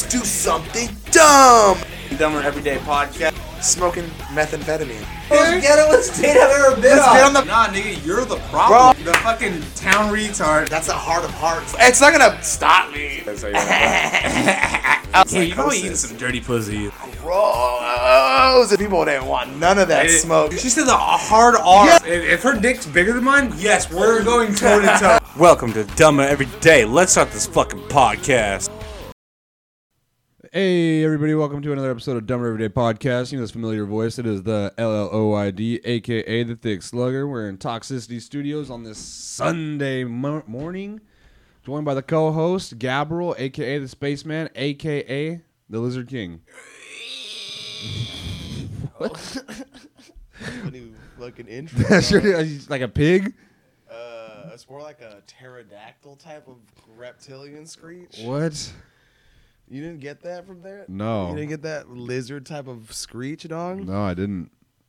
Let's do something dumb. Dumber Everyday Podcast. Smoking methamphetamine. Most ghettoest state I've ever been Let's get on the. Nah, nigga, you're the problem. The fucking town retard. That's a heart of hearts. It's not gonna stop me. That's how you Hey, you probably eating some dirty pussy. Gross. People didn't want none of that smoke. She said the hard R. Yeah. If her dick's bigger than mine, yes, we're going toe to toe. Welcome to Dumber Everyday. Let's start this fucking podcast. Hey everybody, welcome to another episode of Dumber Everyday Podcast. You know this familiar voice, it is the LLOID, aka The Thick Slugger. We're in Toxicity Studios on this Sunday morning, joined by the co-host, Gabriel, aka The Spaceman, aka The Lizard King. What? Funny fucking intro. That's like a pig? It's more like a pterodactyl type of reptilian screech. What? You didn't get that from there? No. You didn't get that lizard type of screech, dog? No, I didn't.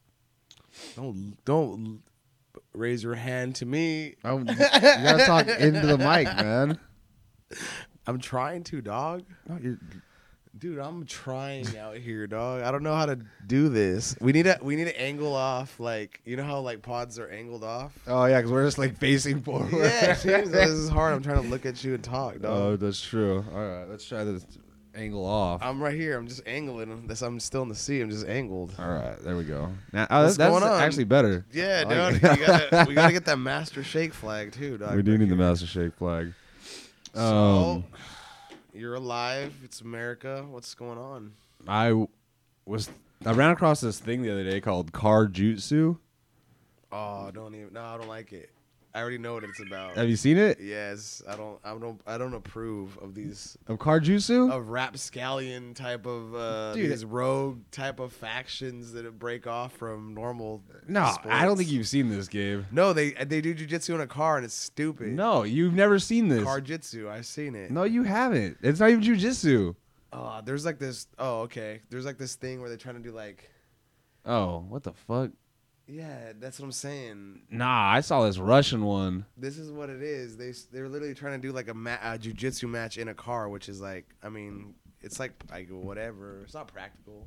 Don't raise your hand to me. You gotta talk into the mic, man. I'm trying to, dog. No, Dude, I'm trying out here, dog. I don't know how to do this. We need to angle off, like, you know how like pods are angled off? Oh yeah, because we're just like facing forward. Yeah, Jesus, this is hard. I'm trying to look at you and talk, dog. Oh, that's true. All right, let's try this angle off. I'm right here. I'm just angling. I'm still in the sea. I'm just angled. All right, there we go. Now, What's that's going on? actually better. Yeah, I like dude. We gotta get that Master Shake flag too, dog. We do need the Master Shake flag. So, you're alive. It's America. What's going on? I ran across this thing the other day called car jutsu. Oh, I don't like it. I already know what it's about. Have you seen it? Yes, I don't approve of these Of car jutsu? of rapscallion type of Dude, these rogue type of factions that break off from normal. No, sports. I don't think you've seen this, Gabe. No, they do jujitsu in a car and it's stupid. No, you've never seen this. Car jitsu. I've seen it. No, you haven't. It's not even jujitsu. There's like this. Oh, okay. There's like this thing where they're trying to do like. Oh, what the fuck? Yeah, that's what I'm saying. Nah, I saw this Russian one. This is what it is. They're literally trying to do like a jiu-jitsu match in a car, which is like, I mean, it's like whatever. It's not practical.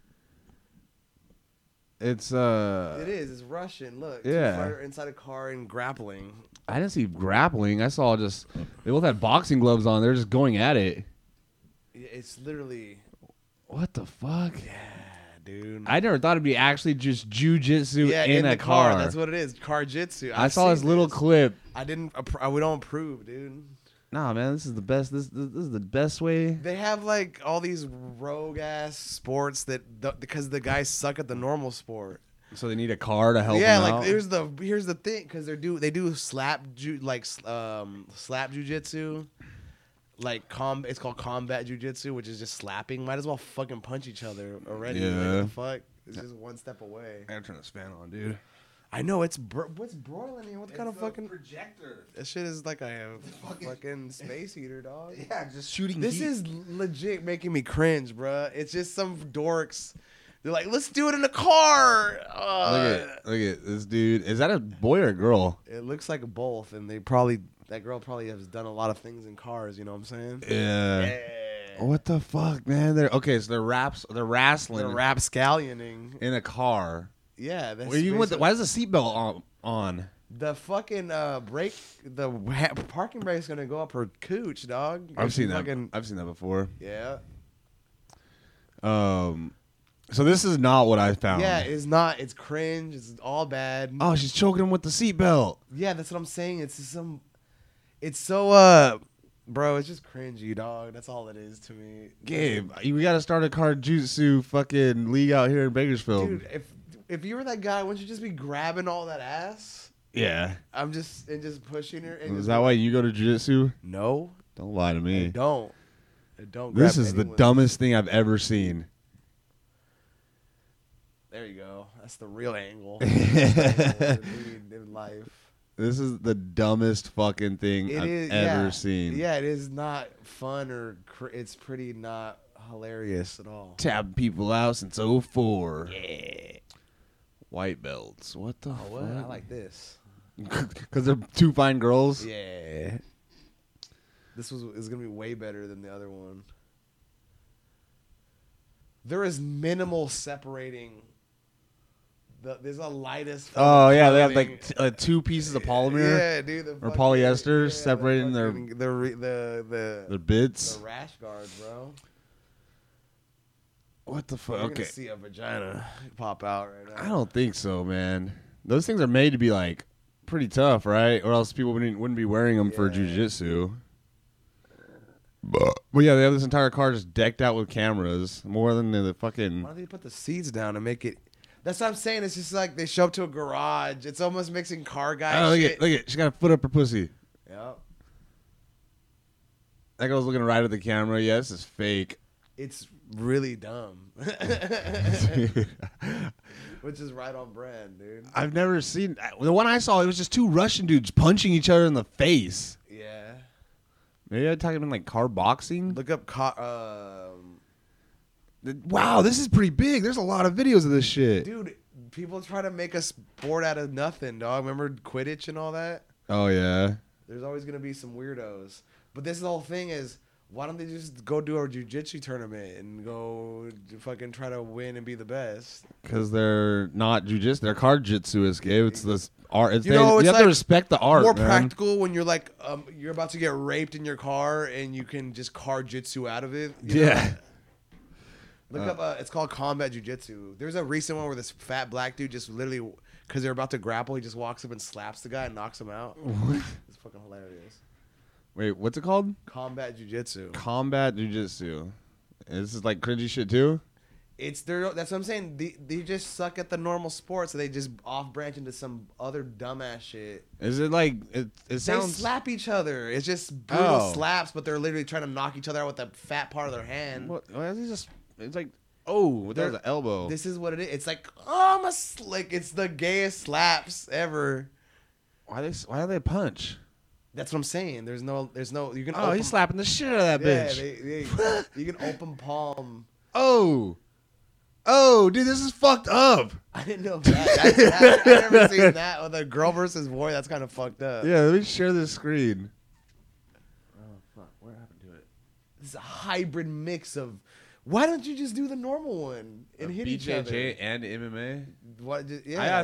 It's It is. It's Russian. Look. Yeah. Fighter inside a car and grappling. I didn't see grappling. I saw they both had boxing gloves on. They're just going at it. It's literally. What the fuck? Yeah, dude. I never thought it'd be actually just jujitsu in a the car. That's what it is. Car jitsu. I saw this little clip. I didn't. We don't approve, dude. Nah, man, this is the best. This is the best way. They have like all these rogue ass sports because the guys suck at the normal sport. So they need a car to help. Yeah, them like out? here's the thing, because they do slap jujitsu, like it's called combat jujitsu, which is just slapping. Might as well fucking punch each other already. Yeah. Like, what the fuck? It's just one step away. I gotta turn this fan on, dude. I know what's broiling here. What kind of fucking projector? that shit is like a fucking space heater, dog. Yeah, just shooting. This is legit making me cringe, bruh. It's just some dorks. They're like, let's do it in the car. Look at this dude. Is that a boy or a girl? It looks like both, and that girl probably has done a lot of things in cars. You know what I'm saying? Yeah. What the fuck, man? They're wrestling. They're rapscallioning. in a car. Yeah. That's Why is the seatbelt on? the fucking parking brake's gonna go up her cooch, dog. I've seen that before. Yeah. So this is not what I found. Yeah, it's not. It's cringe. It's all bad. Oh, she's choking him with the seatbelt. Yeah, that's what I'm saying. It's so bro, it's just cringy, dog. That's all it is to me. Gabe, we gotta start a car jutsu fucking league out here in Bakersfield. Dude, if you were that guy, wouldn't you just be grabbing all that ass? Yeah. I'm just pushing her. And Is that why you go to jiu-jitsu? No, Don't lie to I me. don't. I don't. This grab is the anyone's- dumbest thing I've ever seen. There you go. That's the real angle. In life. This is the dumbest fucking thing I've ever seen. Yeah, it is not fun or it's pretty not hilarious at all. Tapping people out since 04. Yeah. White belts. What the fuck? What? I like this. Because they're two fine girls? Yeah. This is gonna be way better than the other one. there is minimal separating. There's a lightest. Oh yeah, they have like 2 pieces of polymer. Yeah, dude. Or polyester separating their bits. The rash guards, bro. What the fuck? You're Okay. gonna see a vagina pop out right now. I don't think so, man. Those things are made to be like pretty tough, right? Or else people wouldn't be wearing them for jujitsu. But yeah, they have this entire car just decked out with cameras, more than the fucking. Why don't they put the seats down and make it? That's what I'm saying. It's just like they show up to a garage. It's almost mixing car guy. Oh, shit. look at, she got a foot up her pussy. Yep. That girl's looking right at the camera. Yeah, this is fake. It's really dumb. Which is right on brand, dude. I've never seen the one I saw. It was just 2 Russian dudes punching each other in the face. Yeah. Maybe I'm talking about like car boxing. Look up Wow, this is pretty big. There's a lot of videos of this shit. dude, people try to make a sport out of nothing, dog. Remember Quidditch and all that? Oh yeah. There's always gonna be some weirdos. But this whole thing is, why don't they just go do a jiu-jitsu tournament and go fucking try to win and be the best? Because they're not jujitsu. They're card-jitsu, Gabe. It's this art. It's You know, it's you have like to respect the art, More man. practical when you're like, you're about to get raped in your car and you can just jitsu out of it. you know? Yeah. Look up, it's called combat jiu-jitsu. There's a recent one where this fat black dude just literally, because they're about to grapple, he just walks up and slaps the guy and knocks him out. It's fucking hilarious. Wait, what's it called? Combat jiu-jitsu. Combat jujitsu. This is like cringy shit too? That's what I'm saying. They just suck at the normal sports, so they just off-branch into some other dumbass shit. Is it like, it sounds... They slap each other. It's just brutal Oh. slaps, but they're literally trying to knock each other out with the fat part of their hand. What, it's like, oh, there's an elbow. This is what it is. It's like, oh, it's the gayest slaps ever. Why do they punch? That's what I'm saying. There's no. You can. Oh, open, he's slapping the shit out of that yeah, bitch. you can open palm. Oh, dude, this is fucked up. I didn't know that. I never seen that with a girl versus boy. That's kind of fucked up. Yeah, let me share this screen. Oh fuck! What happened to it? This is a hybrid mix of. Why don't you just do the normal one and hit each other? BJJ and MMA. What? Yeah.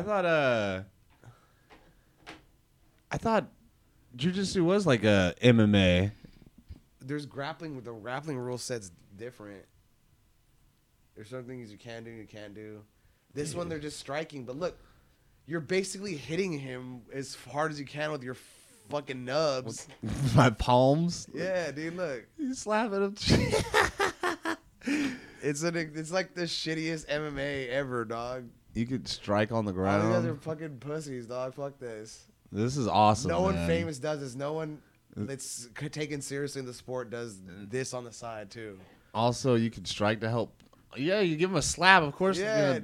I thought jiu-jitsu was like a MMA. There's grappling. The grappling rule set's different. There's some things you can do, you can't do. This one, they're just striking. But look, you're basically hitting him as hard as you can with your fucking nubs. My palms. Yeah, dude, look. He's slapping him. It's like the shittiest MMA ever, dog. You could strike on the All you guys are ground. fucking pussies, dog. Fuck this. This is awesome. No one man. famous does this. No one that's taken seriously in the sport does this on the side, too. Also, you could strike to help. Yeah, you give him a slap, of course. Yeah.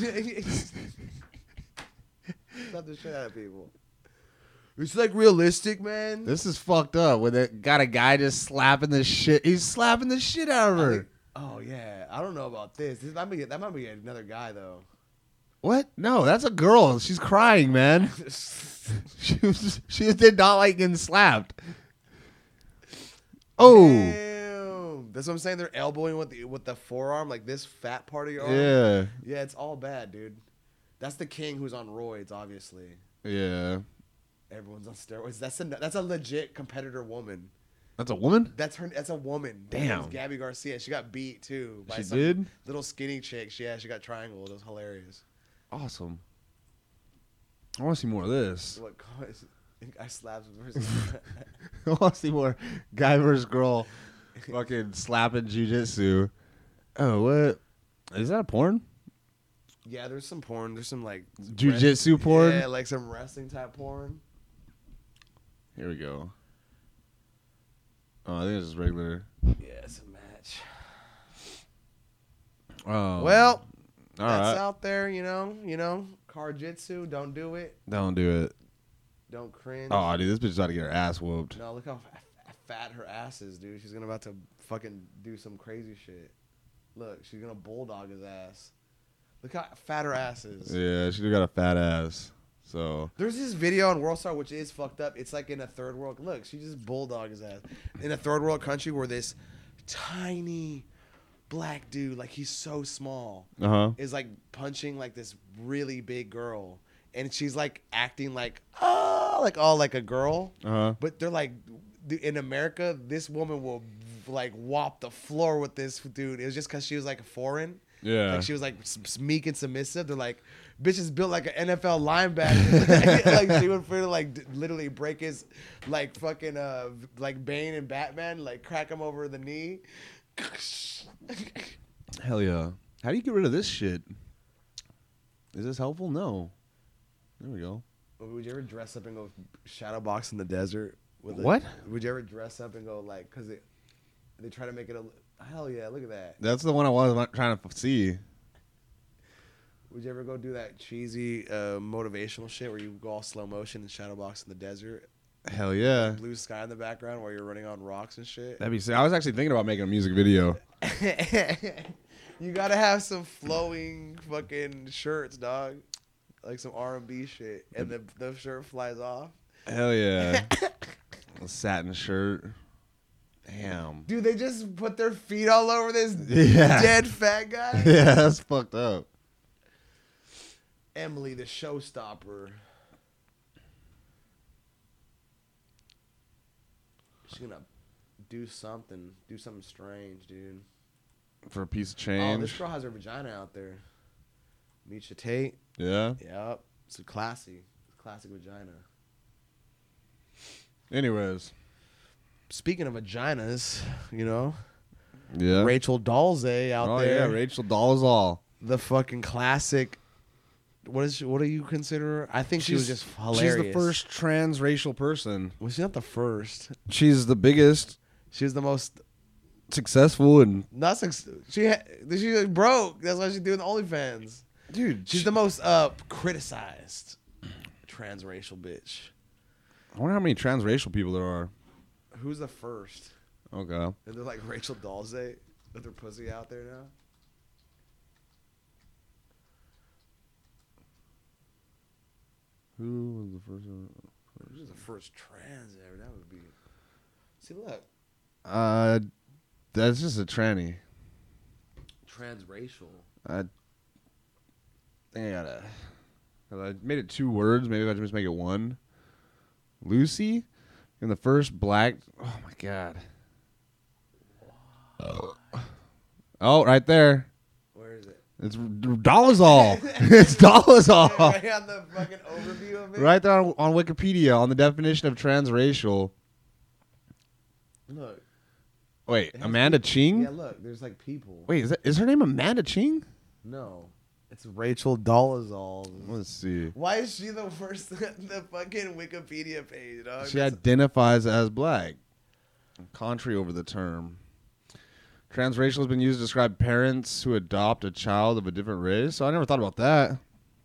Slap the shit out of people. It's like realistic, man. This is fucked up. When they got a guy just slapping the shit. He's slapping the shit out of her. Oh yeah, I don't know about this. That might be another guy though. What? No, that's a girl. She's crying, man. She did not like getting slapped. Oh. Damn. That's what I'm saying. They're elbowing with the forearm, like this fat part of your arm. Yeah. Yeah, it's all bad, dude. That's the king who's on roids, obviously. Yeah. Everyone's on steroids. That's a legit competitor woman. That's a woman? That's a woman. Her Damn. name's Gabby Garcia. She got beat too by She some did? little skinny chick. Yeah, she got triangled. It was hilarious. Awesome. I want to see more of this. What guy slaps versus I want to see more guy versus girl fucking slapping jujitsu. Oh, what? Is that a porn? Yeah, there's some porn. There's some like Jiu-jitsu porn? Yeah, like some wrestling type porn. Here we go. Oh, I think it's just regular. Yeah, it's a match. Oh. Well, all that's right. out there, you know. Car-jitsu, don't do it. Don't do it. Don't cringe. Oh, dude, this bitch is about to get her ass whooped. No, look how fat her ass is, dude. She's about to fucking do some crazy shit. Look, she's gonna bulldog his ass. Look how fat her ass is. Yeah, she got a fat ass. So There's this video on WorldStar which is fucked up. It's like in a third world. Look, she just bulldog his ass in a third world country where this tiny black dude, like he's so small, is like punching like this really big girl, and she's like acting like like a girl, but they're like, in America, this woman will like whop the floor with this dude. It was just because she was like foreign. Yeah. Like she was like meek and submissive. They're like, bitch is built like an NFL linebacker. Like she would literally break his like fucking like Bane and Batman, like crack him over the knee. Hell yeah. How do you get rid of this shit? Is this helpful? No. There we go. Would you ever dress up and go shadow box in the desert? What? Would you ever dress up and go like, because they try to make it hell yeah, look at that. That's the one I was trying to see. Would you ever go do that cheesy motivational shit where you go all slow motion and shadow box in the desert? Hell yeah. Blue sky in the background while you're running on rocks and shit. That'd be sick. I was actually thinking about making a music video. You gotta have some flowing fucking shirts, dog. Like some R&B shit. And the shirt flies off. Hell yeah. A satin shirt. Damn. Dude, they just put their feet all over this dead fat guy. Yeah, that's fucked up. Emily, the showstopper. She's gonna do something strange, dude. For a piece of Oh, change. this girl has her vagina out there. Misha Tate. Yeah. Yep. It's a classic vagina. Anyways. Speaking of vaginas, you know, Yeah. Rachel Dolezal out there. Oh yeah, Rachel Dolezal. The fucking classic. What do you consider her? I think she was just hilarious. She's the first transracial person. Well, she's not the first. She's the biggest, She was the most. successful, and She broke. That's why she's doing OnlyFans. dude, She's the most criticized transracial bitch. I wonder how many transracial people there are. Who's the first? Okay. And they're like Rachel Dolezal with her pussy out there now. Who was the first one? Who's the first trans ever? That would be. See, look. That's just a tranny. Transracial. I think I gotta. 'Cause I made it 2 words. Maybe I should just make it 1. Lucy, and the first black. Oh my god. Oh, right there. Where is it? It's Dolezal. It's Dolezal. Right on the fucking overview of it. Right there on Wikipedia on the definition of transracial. Look. Wait, Amanda Ching? Yeah, look. There's like people. Wait, is her name Amanda Ching? No. It's Rachel Dolezal. Let's see. Why is she the first the fucking Wikipedia page, dog? She identifies as black. Contrary over the term. Transracial has been used to describe parents who adopt a child of a different race. So I never thought about that.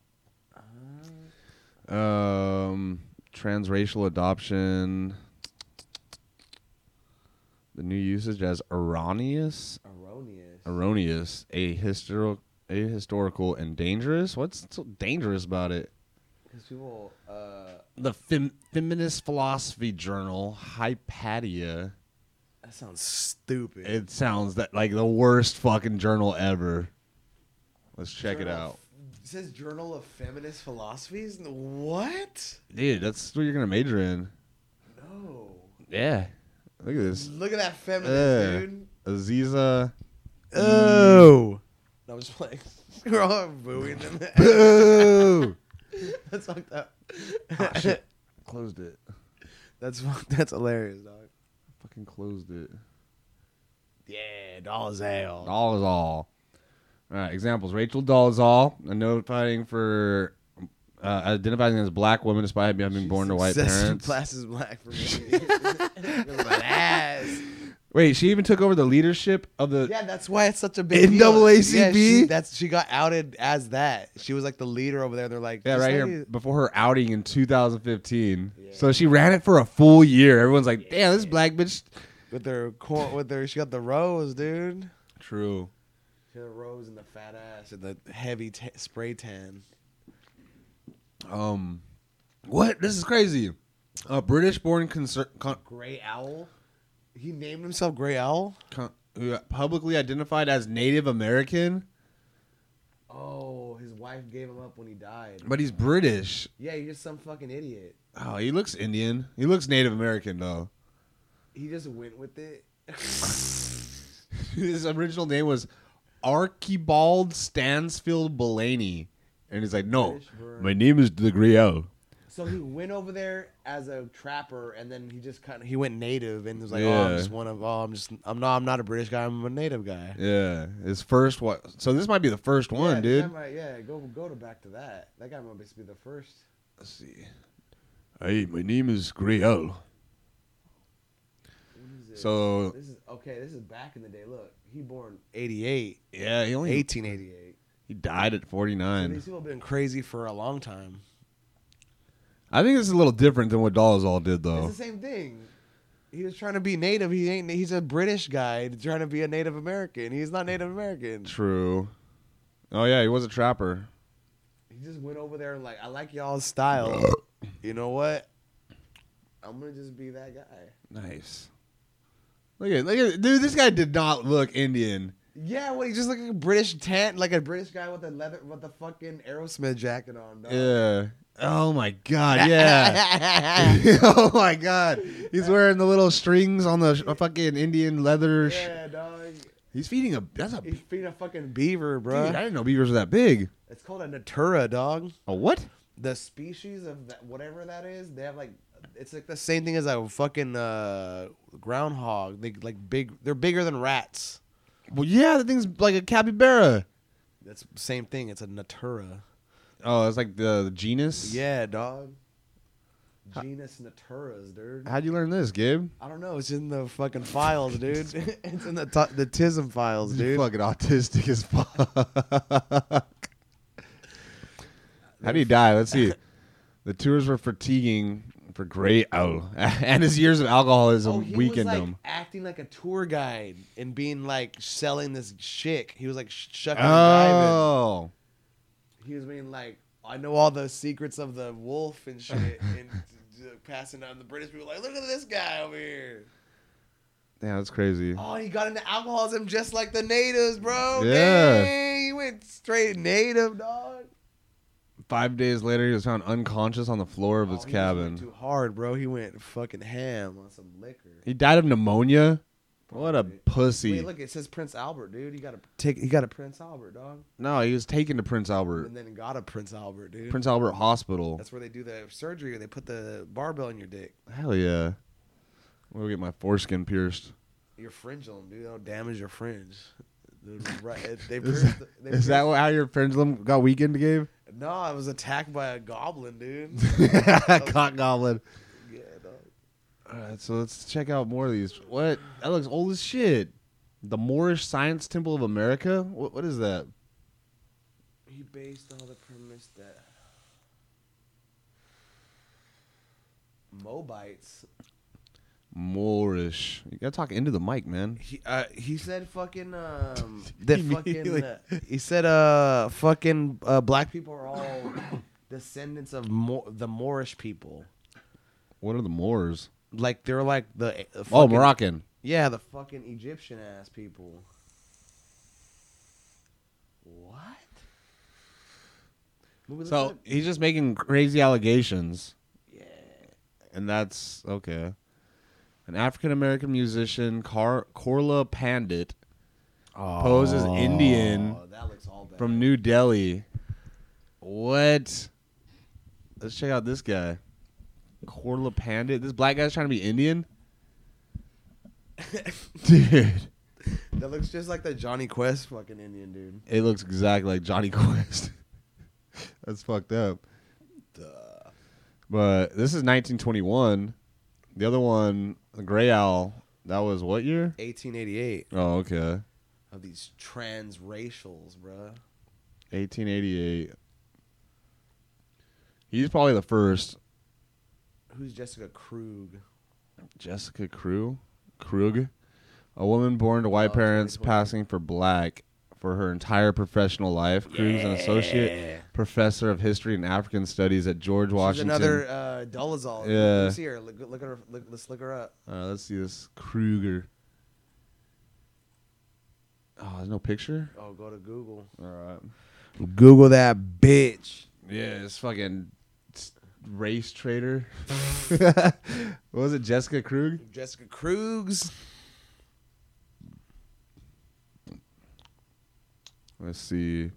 Transracial adoption. The new usage as erroneous. Erroneous. Ahistorical and dangerous. What's so dangerous about it? Because people. The Feminist Philosophy Journal, Hypatia. That sounds stupid. It sounds like the worst fucking journal ever. Let's check it out. It says Journal of Feminist Philosophies? What? Dude, that's what you're going to major in. No. Yeah. Look at this. Look at that feminist, dude. Aziza. Oh. I was just like, we're all booing them. Boo! That's fucked up. Oh, shit. Closed it. That's hilarious, dog. Fucking closed it. Yeah, Dolezal. Dolezal. All right, examples. Rachel Dolezal, notifying for identifying as a black woman despite having born to white parents. Class is black for me. My ass. Wait, she even took over the leadership of the... Yeah, that's why it's such a big deal. NAACP? Yeah, she got outed as that. She was like the leader over there. They're like... Yeah, right here, before her outing in 2015. Yeah. So she ran it for a full year. Everyone's like, damn, this black bitch... She got the rose, dude. True. She had the rose and the fat ass and the heavy spray tan. What? This is crazy. A British-born Grey Owl? He named himself Grey Owl? who publicly identified as Native American. Oh, his wife gave him up when he died. But he's British. Yeah, he's just some fucking idiot. Oh, he looks Indian. He looks Native American, though. He just went with it. His original name was Archibald Stansfield Bellany. And he's like, no, my name is the Grial. So he went over there as a trapper, and then he just he went native and was like, Yeah. I'm not a British guy, I'm a native guy. Yeah, his first one. So this might be the first one, yeah, dude. Go back to that. That guy might be the first. Let's see. Hey, my name is Grial. So This is back in the day. Look, he born 88, yeah, he only 1888. he died at So 49. these people have been crazy for a long time. I think this is a little different than what Dolezal did, though. It's the same thing. He was trying to be native. He's a British guy trying to be a Native American. He's not Native American. True. Oh yeah, he was a trapper. He just went over there and like, I like y'all's style. You know what? I'm gonna just be that guy. Nice. Look at, dude. This guy did not look Indian. Yeah, well, he just looked like a British like a British guy with the fucking Aerosmith jacket on. Dog. Yeah. Oh my god. Yeah. Oh my god. He's wearing the little strings on the fucking Indian leather. Yeah, dog. He's feeding a. He's feeding a fucking beaver, bro. Dude, I didn't know beavers were that big. It's called a natura, dog. A what? The species of that, whatever that is, they have like, it's like the same thing as a fucking groundhog. They're bigger than rats. Well, yeah, that thing's like a capybara. That's the same thing. It's a natura. Oh, it's like the genus. Yeah, dog. Genus naturas, dude. How'd you learn this, Gabe? I don't know. It's in the fucking files, dude. It's in the TISM files, You're dude. fucking autistic as fuck. How do you die? Let's see. The tours were fatiguing for Gray Owl, and his years of alcoholism he weakened was like him. acting like a tour guide and being like selling this chick. He was like shucking and driving. Oh, He was being like, I know all the secrets of the wolf and shit, and passing on the British people like, look at this guy over here. yeah, that's crazy. Oh, he got into alcoholism just like the natives, bro. Yeah. Dang, he went straight native, dog. 5 days later, he was found unconscious on the floor of his He cabin. went too hard, bro. He went fucking ham on some liquor. He died of pneumonia. What a pussy! Wait, look, it says Prince Albert, dude. He got a Prince Albert, dog. No, he was taken to Prince Albert, And then got a Prince Albert, dude. Prince Albert Hospital. That's where they do the surgery. They put the barbell in your dick. Hell yeah! I'm gonna get my foreskin pierced. Your fringe on, dude. Don't damage your fringe. Dude, right? Is that how your pendulum got weakened, Gabe? No, I was attacked by a goblin, dude. Cock goblin. Yeah, dog. All right, so let's check out more of these. What? That looks old as shit. The Moorish Science Temple of America? What is that? He based all the premise that Moabites. Moorish. You gotta talk into the mic, man. He said fucking Immediately. he said fucking black people are all descendants of the Moorish people. What are the Moors? Like they're like the fucking, Oh, Moroccan. Yeah, the fucking Egyptian ass people. What? So he's just making crazy allegations. Yeah. And that's okay. An African American musician, Korla Pandit, poses Indian That looks all bad. from New Delhi. What? Let's check out this guy. Korla Pandit. This black guy's trying to be Indian? Dude. That looks just like the Johnny Quest fucking Indian dude. It looks exactly like Johnny Quest. That's fucked up. Duh. But this is 1921. The other one, the Gray Owl, that was what year? 1888 Oh, okay. of these transracials, bruh. 1888. He's probably the first. Who's Jessica Krug? Jessica Krug. A woman born to white parents 2020. passing for black for her entire professional life. Krug's an associate professor of history and African studies at George She's Washington. another Dolezal. Yeah. Let's see her. Look at her. Let's look her up. Let's see this Kruger. Oh, there's no picture? Oh, go to Google. All right. Google that bitch. Yeah, it's fucking race trader. What was it? Jessica Krug? Jessica Krugs. Let's see.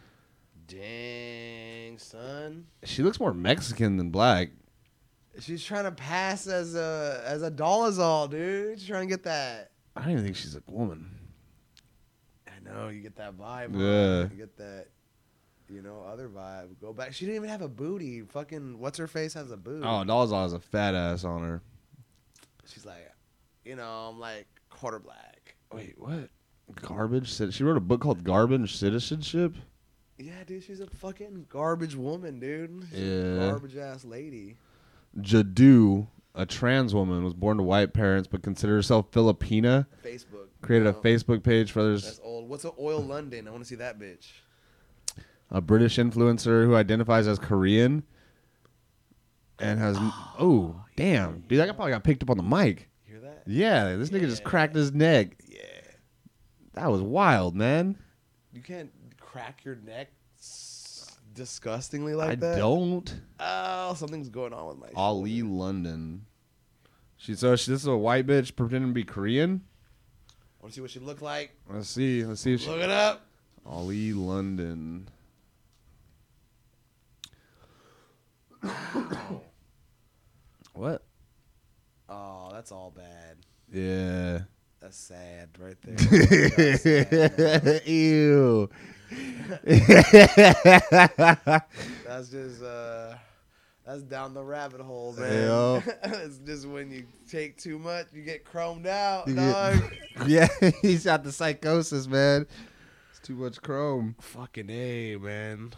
Dang, son. She looks more Mexican than black. She's trying to pass as a Dolezal, dude. She's trying to get that. I don't even think she's a woman. I know, you get that vibe. Yeah. You get that, other vibe. Go back. She didn't even have a booty. Fucking, what's her face has a booty. Oh, Dolezal has a fat ass on her. She's like, I'm like quarter black. Wait, what? Garbage? She wrote a book called Garbage Citizenship? Yeah, dude, she's a fucking garbage woman, dude. She's Yeah. a garbage ass lady. Jadu, a trans woman, was born to white parents but considered herself Filipina. Facebook. Created a Facebook page for others. That's old. What's an Oil London? I want to see that bitch. A British influencer who identifies as Korean and has. Oh, damn. Dude, that guy probably got picked up on the mic. You hear that? Yeah, this nigga just cracked his neck. Yeah. That was wild, man. You can't crack your neck disgustingly like that. I don't. Oh, something's going on with my Ali shoulder. London. This is a white bitch pretending to be Korean. Want to see what she looked like? Let's see if she. Look it up. Ali London. What? Oh, that's all bad. Yeah. That's sad right there. That's sad. Ew. That's just that's down the rabbit hole, man. Yep. It's just when you take too much, you get chromed out, You dog. Yeah, he's got the psychosis, man. It's too much chrome. Fucking A, man.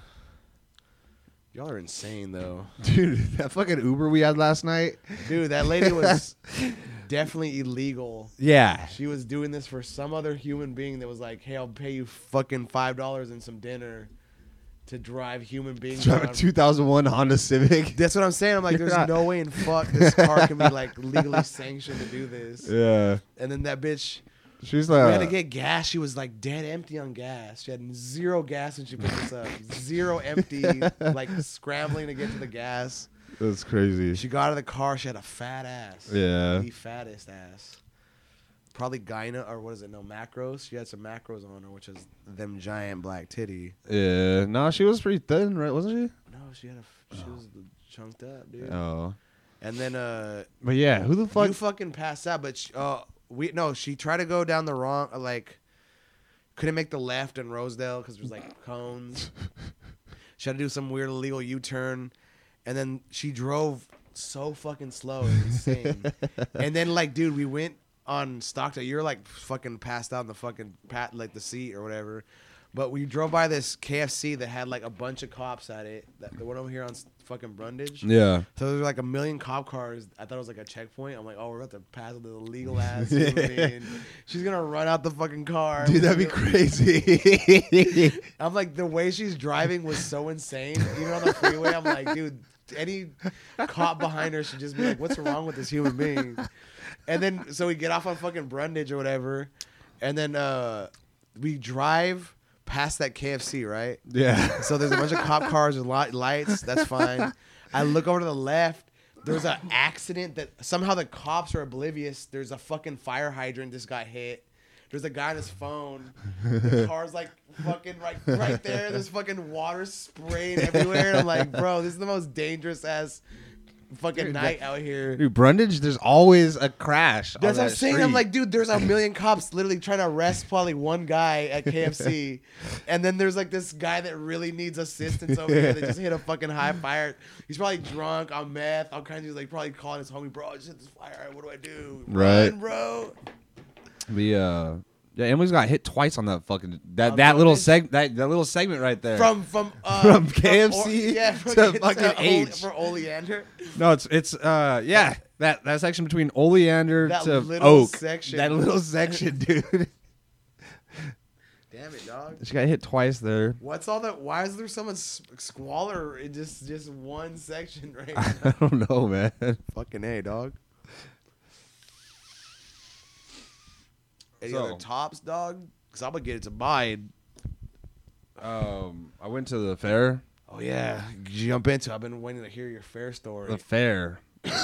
Y'all are insane, though. Dude, that fucking Uber we had last night. Dude, that lady was definitely illegal. Yeah. She was doing this for some other human being that was like, hey, I'll pay you fucking $5 and some dinner to drive human beings Drive a around. 2001 Honda Civic. That's what I'm saying. I'm like, You're there's not- no way in fuck this car can be like legally sanctioned to do this. Yeah. And then that bitch, She's we had to like, get gas. She was like dead empty on gas. She had zero gas when she picked us up. Zero empty, like scrambling to get to the gas. that's crazy. She got out of the car. She had a fat ass. Yeah. The fattest ass. Probably Gyna, or what is it? No, Macros. She had some Macros on her, which is them giant black titty. Yeah. No, she was pretty thin, right? Wasn't she? No, she was chunked up, dude. Oh. And then But yeah, who the fuck? you fucking passed out, but she tried to go down the wrong, couldn't make the left in Rosedale because there's like cones. She had to do some weird illegal U-turn, and then she drove so fucking slow, it was insane. And then dude, we went on Stockton. You're like fucking passed out in the fucking the seat or whatever. But we drove by this KFC that had like a bunch of cops at it. The one over here on fucking Brundage. Yeah. So there's like a million cop cars. I thought it was like a checkpoint. I'm like, oh, we're about to pass the illegal ass human being. She's gonna run out the fucking car. Dude, that'd be crazy. I'm like, the way she's driving was so insane. Even on the freeway, I'm like, dude, any cop behind her should just be like, what's wrong with this human being? And then so we get off on fucking Brundage or whatever, and then we drive past that KFC, right? Yeah. So there's a bunch of cop cars with lights. That's fine. I look over to the left. There's an accident that somehow the cops are oblivious. There's a fucking fire hydrant just got hit. There's a guy on his phone. The car's like fucking right there. There's fucking water spraying everywhere. And I'm like, bro, this is the most dangerous ass fucking night out here. Dude, Brundage, there's always a crash. That's what I'm that saying. street. I'm like, dude, there's a million cops literally trying to arrest probably one guy at KFC. And then there's like this guy that really needs assistance over here that just hit a fucking high fire. He's probably drunk on meth. All kinds of like probably calling his homie, bro, I just hit this fire. What do I do? Right. Run, bro. Yeah, Emily's got hit twice on that fucking that Brundage? that little segment right there. From KFC to fucking H. For Oleander. No, it's yeah, that section between Oleander That to little Oak. section. That little section, dude. Damn it, dog. She got hit twice there. What's all that? Why is there so much squalor in just one section right now? I don't know, man. Fucking A, dog. Any So- other tops, dog? Because I'm going to get it to mine. I went to the fair. Oh, yeah. Jump into it. I've been waiting to hear your fair story. The fair.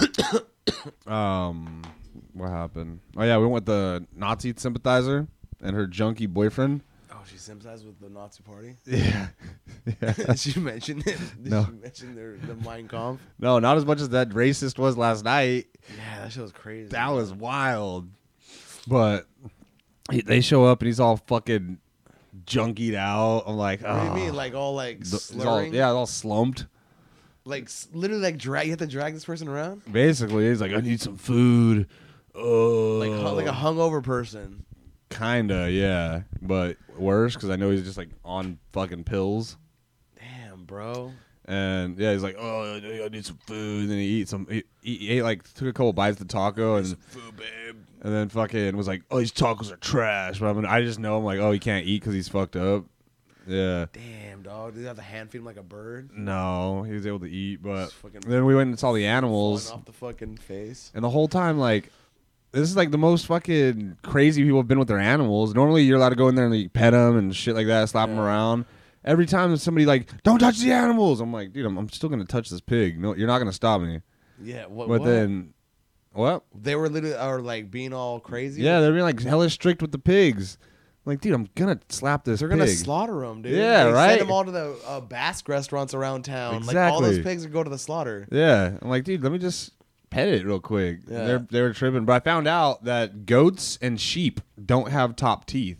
What happened? Oh, yeah, we went with the Nazi sympathizer and her junkie boyfriend. Oh, she sympathized with the Nazi party? Yeah. Did she mention it? Did No. she mention the Mein Kampf? No, not as much as that racist was last night. Yeah, that shit was crazy. That was wild. But they show up and he's all fucking junkied out. I'm like, What do you mean? Like all like slurring? all slumped. Like literally like drag. You have to drag this person around? Basically, he's like, I need some food. Oh, Like a hungover person. Kinda, yeah. But worse because I know he's just like on fucking pills. Damn, bro. And yeah, he's like, oh, I need some food. And then he eats some. He ate like took a couple bites of the taco and Food, babe. and then fucking was like, oh, these tacos are trash. But I just know I'm like, oh, he can't eat because he's fucked up. Yeah. Damn, dog. Did you have to hand feed him like a bird? No, he was able to eat, but Just fucking then we went and saw the animals, falling off the fucking face. and the whole time, like, this is like the most fucking crazy people have been with their animals. Normally, you're allowed to go in there and like, pet them and shit like that, slap them around. Every time somebody like, don't touch the animals, I'm like, dude, I'm still gonna touch this pig. No, you're not gonna stop me. Yeah, But then, what? they were literally are like being all crazy. Yeah, they're being like hella strict with the pigs. I'm like, dude, I'm gonna slap this. They're pig. gonna slaughter them, dude. Yeah, they right? Send them all to the Basque restaurants around town. Like all those Exactly. pigs go to the slaughter. Yeah, I'm like, dude, let me just pet it real quick. Yeah. They were tripping, but I found out that goats and sheep don't have top teeth.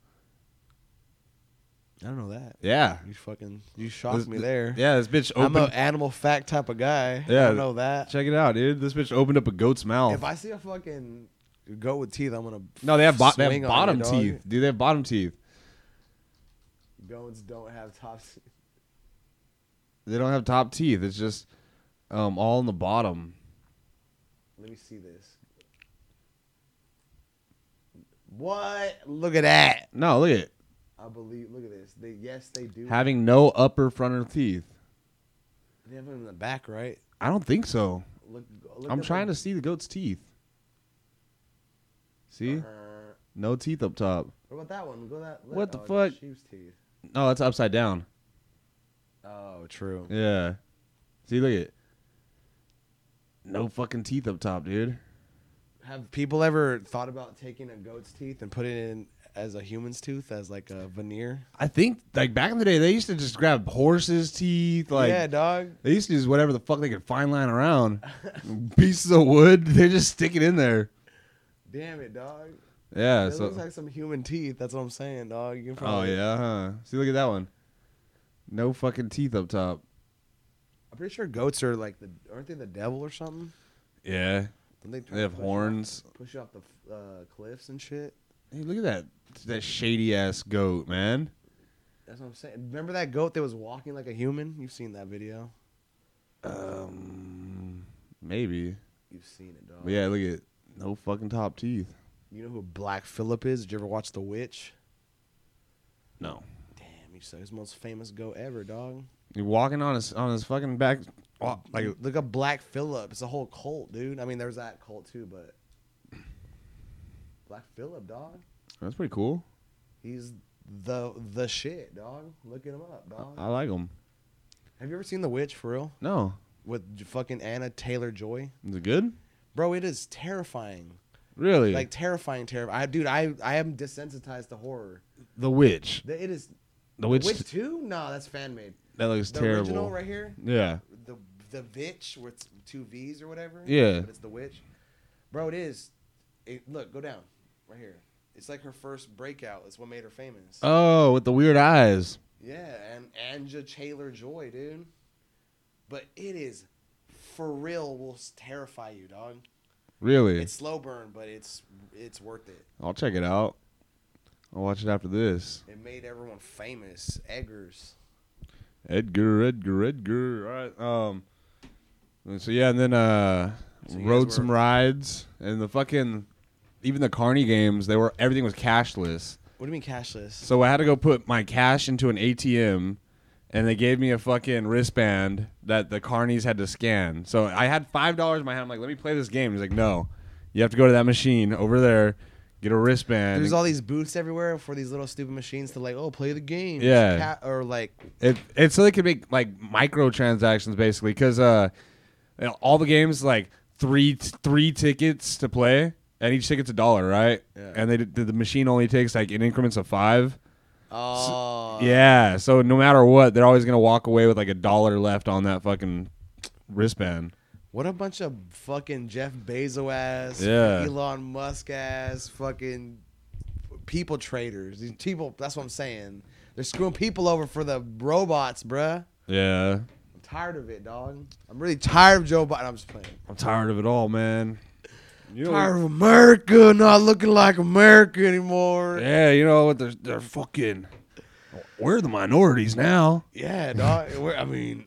I don't know that. Yeah, You shocked me there. Yeah, this bitch I'm opened. an animal fact type of guy. Yeah. I don't know that. Check it out, dude. This bitch opened up a goat's mouth. If I see a fucking goat with teeth, I'm gonna No, they have swing on bottom you, dog. teeth. Dude, they have bottom teeth. Goats don't have top teeth. They don't have top teeth. It's just all in the bottom. Let me see this. What? Look at that. No, look at it. I believe. Look at this. Yes, they do. Having no upper frontal teeth. They have them in the back, right? I don't think so. Look I'm trying to see the goat's teeth. See? No teeth up top. What about that one? Go that. What the fuck? Sheep's teeth. No, it's upside down. Oh, true. Yeah. See, look at it. No fucking teeth up top, dude. Have people ever thought about taking a goat's teeth and put it in as a human's tooth as like a veneer? I think like back in the day, they used to just grab horses' teeth. Like yeah, dog. they used to use whatever the fuck they could find lying around. Pieces of wood, they just stick it in there. Damn it, dog. Yeah. It So. looks like some human teeth. That's what I'm saying, dog. You can Oh probably, yeah, huh? See, look at that one. No fucking teeth up top. I'm pretty sure goats are like aren't they the devil or something? Yeah. Don't they, try They to have push horns. Push off the cliffs and shit. Hey, look at that shady ass goat, man. That's what I'm saying. Remember that goat that was walking like a human? You've seen that video. Maybe. You've seen it, dog. But yeah, look at no fucking top teeth. You know who Black Phillip is? Did you ever watch The Witch? No. Damn, he's his most famous goat ever, dog. He walking on his fucking back. Like Look up Black Phillip. It's a whole cult, dude. I mean, there's that cult too, but Black Phillip, dog. that's pretty cool. He's the shit, dog. Look him up, dog. I like him. Have you ever seen The Witch for real? No. With fucking Anna Taylor-Joy? Is it good? Bro, it is terrifying. Really? Like terrifying. I am desensitized to horror. The Witch. It is. The Witch. Witch 2? No, that's fan made. That looks The terrible. original right here. Yeah. The Vitch, where it's 2 V's or whatever. Yeah. But it's The Witch. Bro, it is. Look, go down. Right here. It's like her first breakout. It's what made her famous. Oh, with the weird eyes. Yeah, and Anja Taylor-Joy, dude. But it is, for real, will terrify you, dog. Really? It's slow burn, but it's worth it. I'll check it out. I'll watch it after this. It made everyone famous. Eggers. Edgar. All right. So yeah, and then So you rode guys some were- rides, and the fucking even the Carney games, everything was cashless. What do you mean cashless? So I had to go put my cash into an ATM, and they gave me a fucking wristband that the Carnies had to scan. So I had $5 in my hand. I'm like, let me play this game. He's like, no, you have to go to that machine over there, Get a wristband. There's all these booths everywhere for these little stupid machines to like, oh, play the game. Yeah. Or like, It's so they can make like microtransactions basically, because all the games like three tickets to play, and each ticket's $1, right? Yeah. And the machine only takes like in increments of 5. oh, Yeah, so no matter what, they're always gonna walk away with like $1 left on that fucking wristband. what a bunch of fucking Jeff Bezos ass, Yeah. Elon Musk ass, fucking people traders. These people, that's what I'm saying. They're screwing people over for the robots, bruh. Yeah, I'm tired of it, dog. I'm really tired of Joe Biden. I'm just playing. I'm tired of it all, man. You know, Tired of America not looking like America anymore. yeah, you know what? They're fucking. We're the minorities now. Yeah, dog. I mean,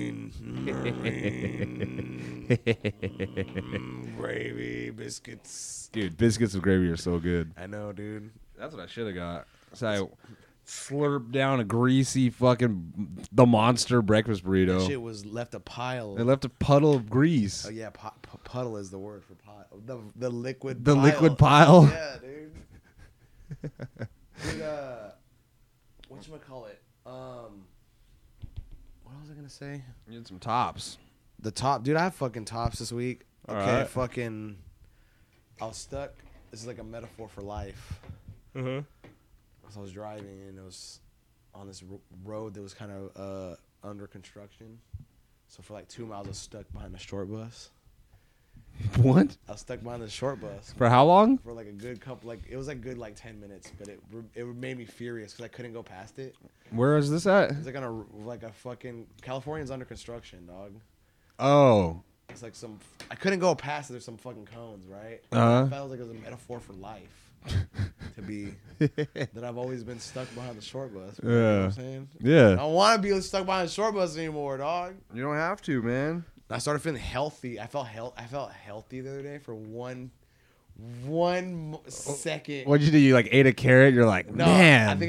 gravy, biscuits. Dude, biscuits with gravy are so good. I know, dude. That's what I should have got. So I slurped down a greasy fucking the monster breakfast burrito. That shit was left a pile. They left a puddle of grease. Oh yeah, puddle is the word for pile. The liquid. The pile. liquid pile. Yeah, dude. Dude, whatchamacallit? What was I gonna say? You had some tops. The top, dude. I have fucking tops this week. All Okay, right. fucking. I was stuck. This is like a metaphor for life. So I was driving and it was on this road that was kind of under construction. So for like 2 miles, I was stuck behind a short bus. What? I was stuck behind the short bus For how long? for like a good couple, like it was like good like 10 minutes, but it made me furious because I couldn't go past it. Where is this at? It's like on a fucking California's under construction, dog. Oh. It's like I couldn't go past it. There's some fucking cones, right? Uh-huh. I felt like it was a metaphor for life. To be that I've always been stuck behind the short bus. You know what Yeah. I'm saying? I Yeah. don't want to be stuck behind the short bus anymore, dog. You don't have to, man. I started feeling healthy. I felt healthy the other day for one second. What'd you do? You like ate a carrot? You're like, No, man. I think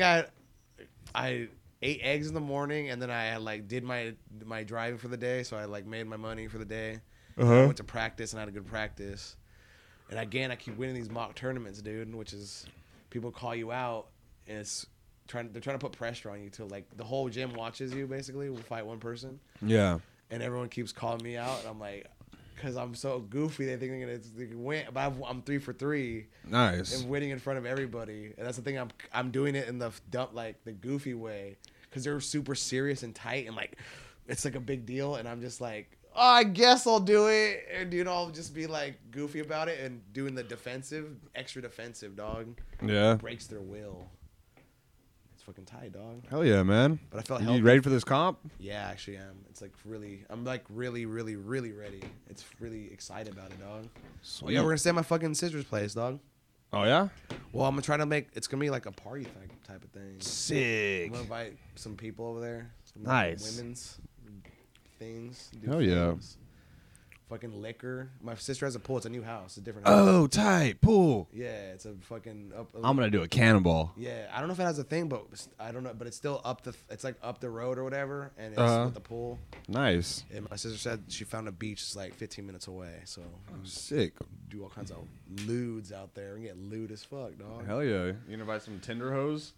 I ate eggs in the morning, and then I like did my driving for the day. So I like made my money for the day. I went to practice and I had a good practice. And again, I keep winning these mock tournaments, dude, which is people call you out, and they're trying to put pressure on you to like the whole gym watches you basically. We'll fight one person, Yeah. and everyone keeps calling me out, and I'm like, because I'm so goofy, they think they can win, but I'm 3 for 3 Nice. and winning in front of everybody, and that's the thing. I'm doing it in the the goofy way because they're super serious and tight, and like it's like a big deal, and I'm just like, oh, I guess I'll do it. And, dude, I'll just be, like, goofy about it and doing the extra defensive, dog. Yeah. Breaks their will. It's fucking tight, dog. Hell yeah, man. But I felt You healthy. ready for this comp? Yeah, I actually am. It's, like, I'm, like, really, really, really ready. It's really excited about it, dog. Sweet. Well, yeah, we're going to stay at my fucking sister's place, dog. Oh, yeah? Well, I'm going to try to it's going to be, like, a party type of thing. Sick. I'm going to invite some people over there. Some Nice. Women's things. do Hell yeah. things. Fucking liquor. My sister has a pool. It's a new house. It's a different house. Oh, tight. Pool. Yeah, it's a fucking I'm going to do a cannonball. Yeah, I don't know if it has a thing, but I don't know. But it's still it's like up the road or whatever, and it's Uh-huh. with the pool. Nice. And my sister said she found a beach that's like 15 minutes away, so Sick. do all kinds of lewds out there and get lewd as fuck, dog. Hell yeah. You gonna invite some Tinder hoes?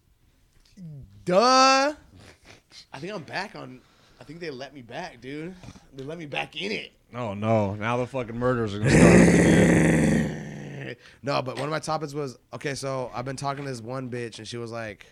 Duh. I think I'm back on. I think they let me back, dude. They let me back in it. Oh, no. Now the fucking murders are gonna start again. No, but one of my topics was, okay, so I've been talking to this one bitch, and she was like,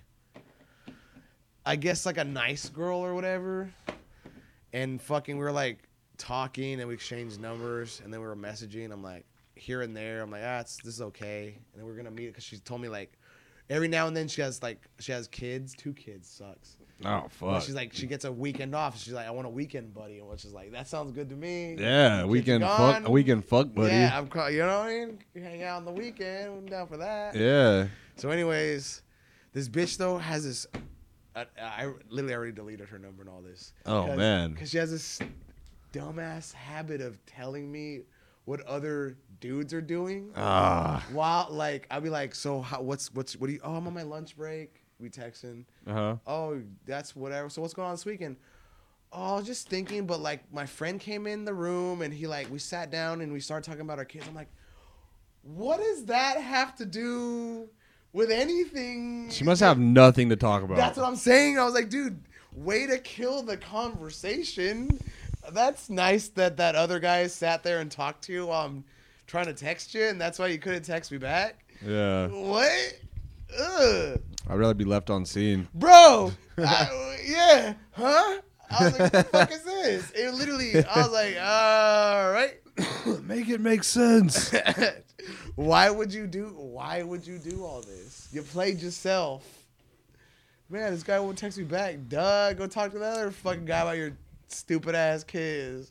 I guess like a nice girl or whatever. And fucking we were like talking, and we exchanged numbers, and then we were messaging. I'm like, here and there. I'm like, this is okay. And then we we're going to meet, because she told me like, every now and then she has kids. 2 kids. Sucks. Oh, But fuck. she's like, she gets a weekend off. She's like, I want a weekend buddy. And which is like, that sounds good to me. Yeah, Kids weekend are fuck, gone. a weekend fuck, buddy. Yeah, you know what I mean? You hang out on the weekend. I'm down for that. Yeah. So, anyways, this bitch though has this. I literally already deleted her number and all this. Oh, man. Because she has this dumbass habit of telling me what other dudes are doing. While like I'll be like, so what do you? Oh, I'm on my lunch break. We texting. Uh-huh. Oh, that's whatever. So what's going on this weekend? Oh, just thinking, but like my friend came in the room and he like we sat down and we started talking about our kids. I'm like, What does that have to do with anything? She must have nothing to talk about. That's what I'm saying. I was like, dude, way to kill the conversation. That's nice that other guy sat there and talked to you while I'm trying to text you, and that's why you couldn't text me back. Yeah. What? Ugh. I'd rather be left on scene. Bro, yeah, huh? I was like, what the fuck is this? It literally, I was like, all right. Make it make sense. Why would you do all this? You played yourself. Man, this guy won't text me back. Duh, go talk to the other fucking guy about your stupid ass kids.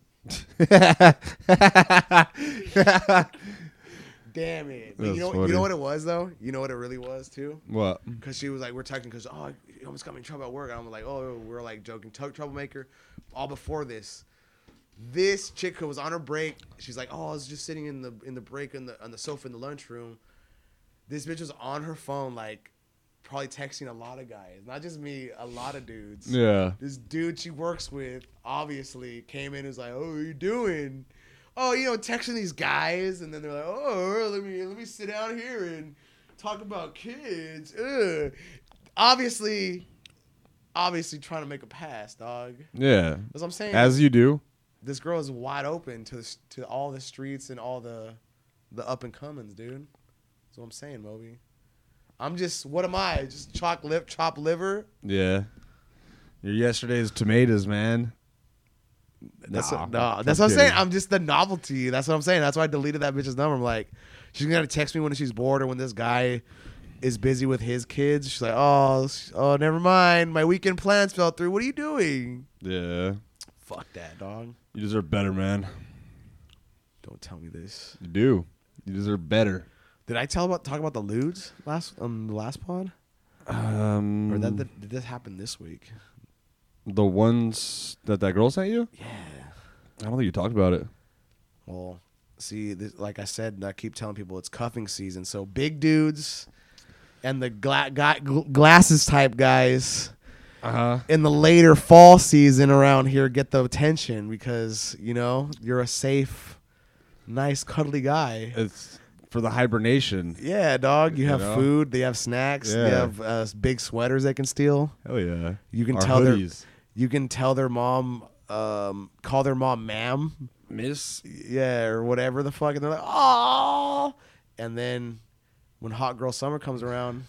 Damn it. But you know what it was though? You know what it really was too? What? Because she was like, we're texting because, you almost got me in trouble at work. And I'm like, oh, we're like joking. Troublemaker. All before this. This chick who was on her break, she's like, oh, I was just sitting in the break on the sofa in the lunchroom. This bitch was on her phone, like, probably texting a lot of guys. Not just me, a lot of dudes. Yeah. This dude she works with, obviously, came in and was like, oh, what are you doing? Oh, texting these guys. And then they're like, oh, let me sit down here and talk about kids. Ugh. Obviously trying to make a pass, dog. Yeah. That's what I'm saying. As you do. This girl is wide open to all the streets and all the up and comings, dude. That's what I'm saying, Moby. I'm just, what am I? Just chopped liver? Yeah. You're yesterday's tomatoes, man. That's what I'm saying. I'm just the novelty. That's what I'm saying. That's why I deleted that bitch's number. I'm like, she's gonna text me when she's bored or when this guy is busy with his kids. She's like, oh, never mind. My weekend plans fell through. What are you doing? Yeah. Fuck that, dog. You deserve better, man. Don't tell me this. You do. You deserve better. Did I talk about the lewds on the last pod? Or did this happen this week? The ones that girl sent you? Yeah. I don't think you talked about it. Well, see, like I said, I keep telling people it's cuffing season. So big dudes and the glasses type guys in the later fall season around here get the attention because, you're a safe, nice, cuddly guy. It's for the hibernation. Yeah, dog. You have food. They have snacks. Yeah. They have big sweaters they can steal. Hell yeah. You can tell their mom, call their mom ma'am. Miss. Yeah, or whatever the fuck. And they're like, oh. And then when hot girl summer comes around,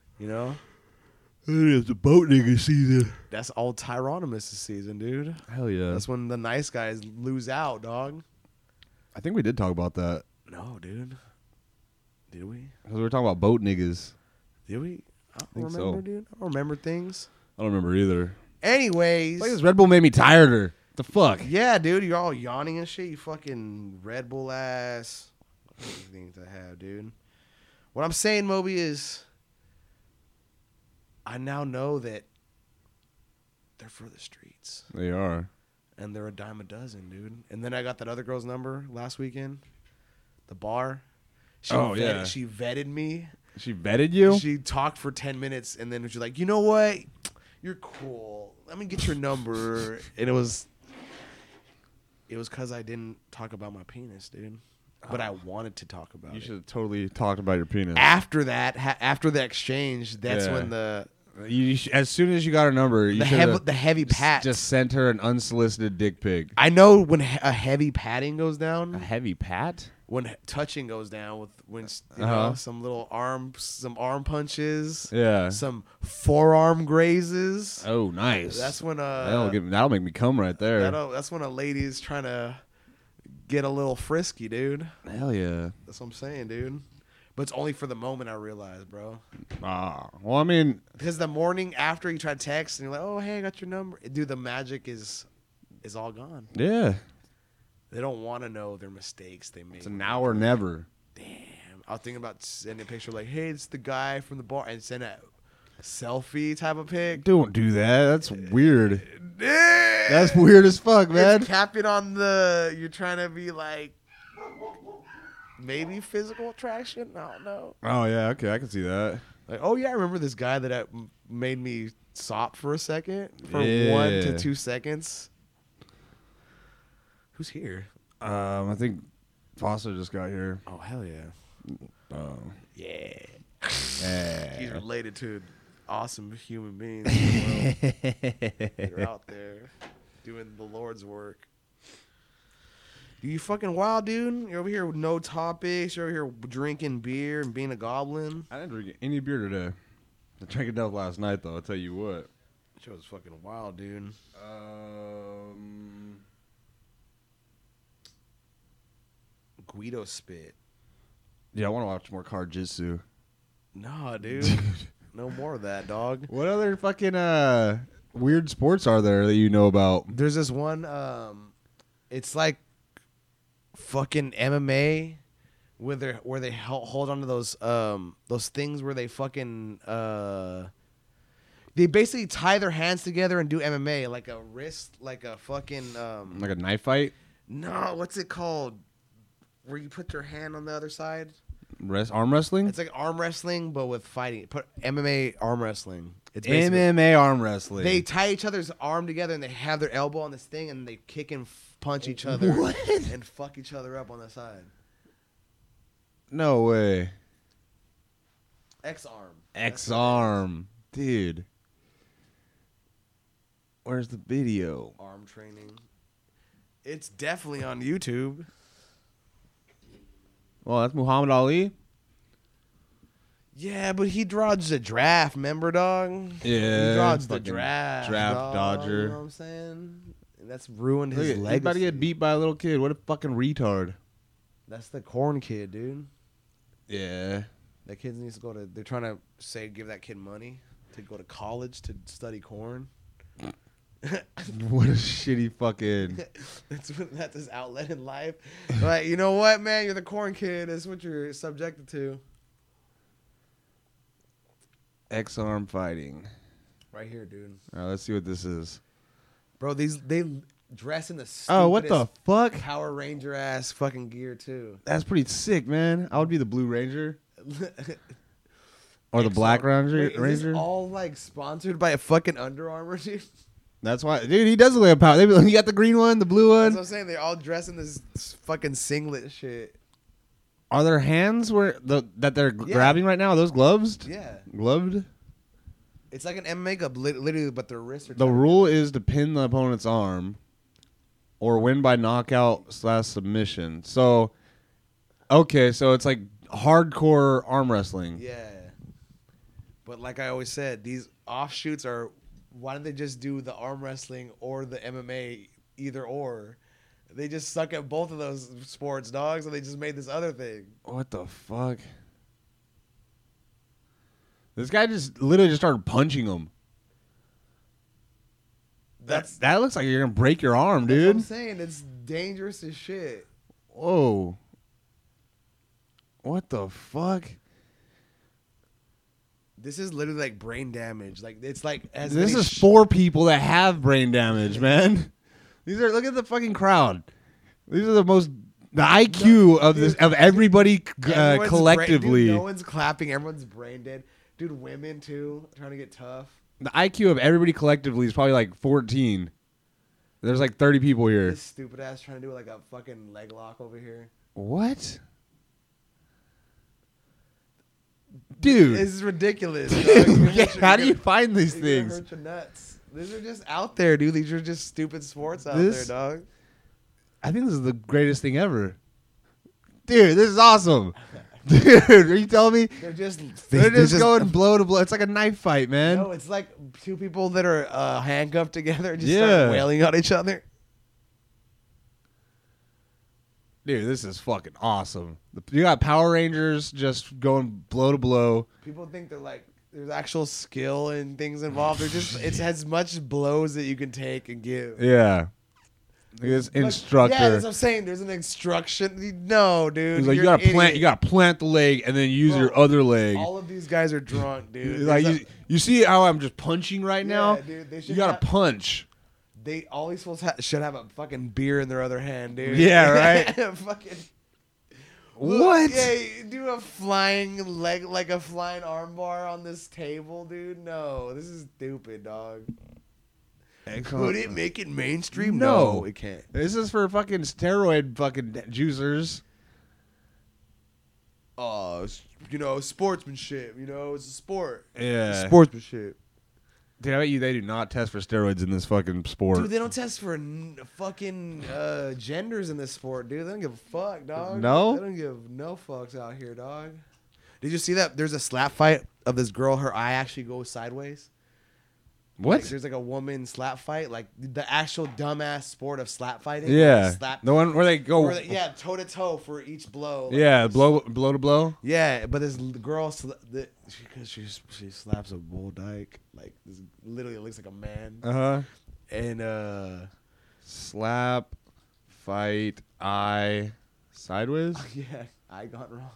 It's a boat nigga season. that's all Tyronimus' season, dude. Hell yeah. That's when the nice guys lose out, dog. I think we did talk about that. No, dude. Did we? Because we were talking about boat niggas. Did we? I don't think remember, so. dude. I don't remember things. I don't remember either. Anyways. Like this Red Bull made me tireder. The fuck? Yeah, dude. You're all yawning and shit. You fucking Red Bull ass. What things I have, dude. What I'm saying, Moby, is I now know that they're for the streets. They are. And they're a dime a dozen, dude. And then I got that other girl's number last weekend. The bar. She vetted me. She vetted you? She talked for 10 minutes, and then she's like, you know what? You're cool. Let me get your number. And it was because I didn't talk about my penis, dude. But I wanted to talk about it. You should have totally talked about your penis. After that, after the exchange, that's when as soon as you got her number, you should the heavy pat. just sent her an unsolicited dick pic. I know when a heavy patting goes down. A heavy pat? When touching goes down some little arm punches, some forearm grazes. Oh, nice. That's when that'll make me come right there. That's when a lady's trying to get a little frisky, dude. Hell yeah. That's what I'm saying, dude. But it's only for the moment, I realize, bro. Well, I mean, because the morning after you try to text and you're like, oh, hey, I got your number, dude. The magic is all gone. Yeah. They don't want to know their mistakes they made. It's now or never. Damn. I was thinking about sending a picture like, hey, it's the guy from the bar, and send a selfie type of pic. Don't do that. That's weird. That's weird as fuck, man. It's capping on you're trying to be like, maybe physical attraction? I don't know. Oh, yeah. Okay, I can see that. Like, oh, yeah, I remember this guy that made me sop for a second, for 1 to 2 seconds. Who's here? I think Foster just got here. Oh, hell yeah. Oh. Yeah. Yeah. He's related to awesome human beings in the world. They're out there doing the Lord's work. You fucking wild, dude. You're over here with no topics. You're over here drinking beer and being a goblin. I didn't drink any beer today. I drank enough last night, though. I'll tell you what. That was fucking wild, dude. Guido spit. Yeah, I want to watch more Card Jitsu. Nah, dude. No more of that, dog. What other fucking weird sports are there that you know about? There's this one, it's like fucking MMA where they hold on to those things where they fucking they basically tie their hands together and do MMA, like a wrist, like a fucking Like a knife fight? no, what's it called? Where you put your hand on the other side? Arm wrestling? It's like arm wrestling, but with fighting. Put MMA arm wrestling. It's MMA arm wrestling. They tie each other's arm together and they have their elbow on this thing and they kick and punch each other and fuck each other up on the side. No way. X-arm. X-arm. Dude. Where's the video? Arm training. It's definitely on YouTube. Well, that's Muhammad Ali. Yeah, but he dodged the draft, remember, dog? Yeah. He dodged the fucking draft. Draft dog, dodger. You know what I'm saying? And that's ruined his He's legacy. about to get beat by a little kid. What a fucking retard. That's the corn kid, dude. Yeah. That kid needs to go to. They're trying to give that kid money to go to college to study corn. What a shitty fucking. That's his outlet in life. Like, you know what, man? You're the corn kid. That's what you're subjected to. X-arm fighting. Right here, dude. All right, let's see what this is. Bro, they dress in the stupidest Oh, what the fuck? Power Ranger ass fucking gear too. That's pretty sick, man. I would be the Blue Ranger. Or the Black Ranger. Wait, is this all like sponsored by a fucking Under Armour, dude? That's why, dude. He does look like a power. You got the green one, the blue That's one. what I'm saying. They all dress in this fucking singlet shit. Are their hands that they're grabbing right now? Are those gloves? Yeah, Gloved. it's like an MMA glove, literally, but their wrists are. The rule is to pin the opponent's arm, or win by knockout / submission. So, okay, so it's like hardcore arm wrestling. Yeah, but like I always said, these offshoots are. Why don't they just do the arm wrestling or the MMA, either or? They just suck at both of those sports, dogs, and they just made this other thing. What the fuck? This guy just literally just started punching him. That looks like you're gonna break your arm, That's what dude. I'm saying, it's dangerous as shit. Whoa. What the fuck? This is literally like brain damage. Like it's like This is for people that have brain damage, man. Look at the fucking crowd. These are the IQ of everybody collectively. Dude, no one's clapping. Everyone's brain dead. Dude, women too, trying to get tough. The IQ of everybody collectively is probably like 14. There's like 30 people here. This stupid ass trying to do like a fucking leg lock over here. What? Dude. This is ridiculous. Dog. How do you find these You're gonna things? hurt your nuts. These are just out there, dude. These are just stupid sports out there, dog. I think this is the greatest thing ever. Dude, this is awesome. Dude, are you telling me? They're just Going blow to blow. It's like a knife fight, man. No, it's like two people that are handcuffed together just Yeah. start wailing on each other. Dude, this is fucking awesome. You got Power Rangers just going blow to blow. People think they're like there's actual skill and things involved. They're just it's as much blows that you can take and give. Yeah. This instructor. Yeah, that's what I'm saying. There's an instruction. No, dude. He's like, you're an you idiot. gotta plant the leg and then use your other leg. All of these guys are drunk, dude. Like you see how I'm just punching right now? Dude, they You should gotta have- punch. They all these fools should have a fucking beer in their other hand, dude. Yeah, right? Fucking. What? Yeah, do a flying leg, like a flying armbar on this table, dude. No, this is stupid, dog. Could it make it mainstream? No. It can't. This is for fucking steroid fucking juicers. sportsmanship. It's a sport. Yeah. Sportsmanship. Dude, I bet you they do not test for steroids in this fucking sport. Dude, they don't test for fucking genders in this sport, dude. They don't give a fuck, dog. No? They don't give no fucks out here, dog. Did you see that? There's a slap fight of this girl. Her eye actually goes sideways. What? Like, there's like a woman slap fight, like the actual dumbass sport of slap fighting. Yeah. Slap, The one where they go. yeah, toe to toe for each blow. Like, Yeah, blow to blow. Yeah, but this girl, because she slaps a bull dyke, like this literally looks like a man. And Slap, fight, eye, sideways. yeah, I got wrong.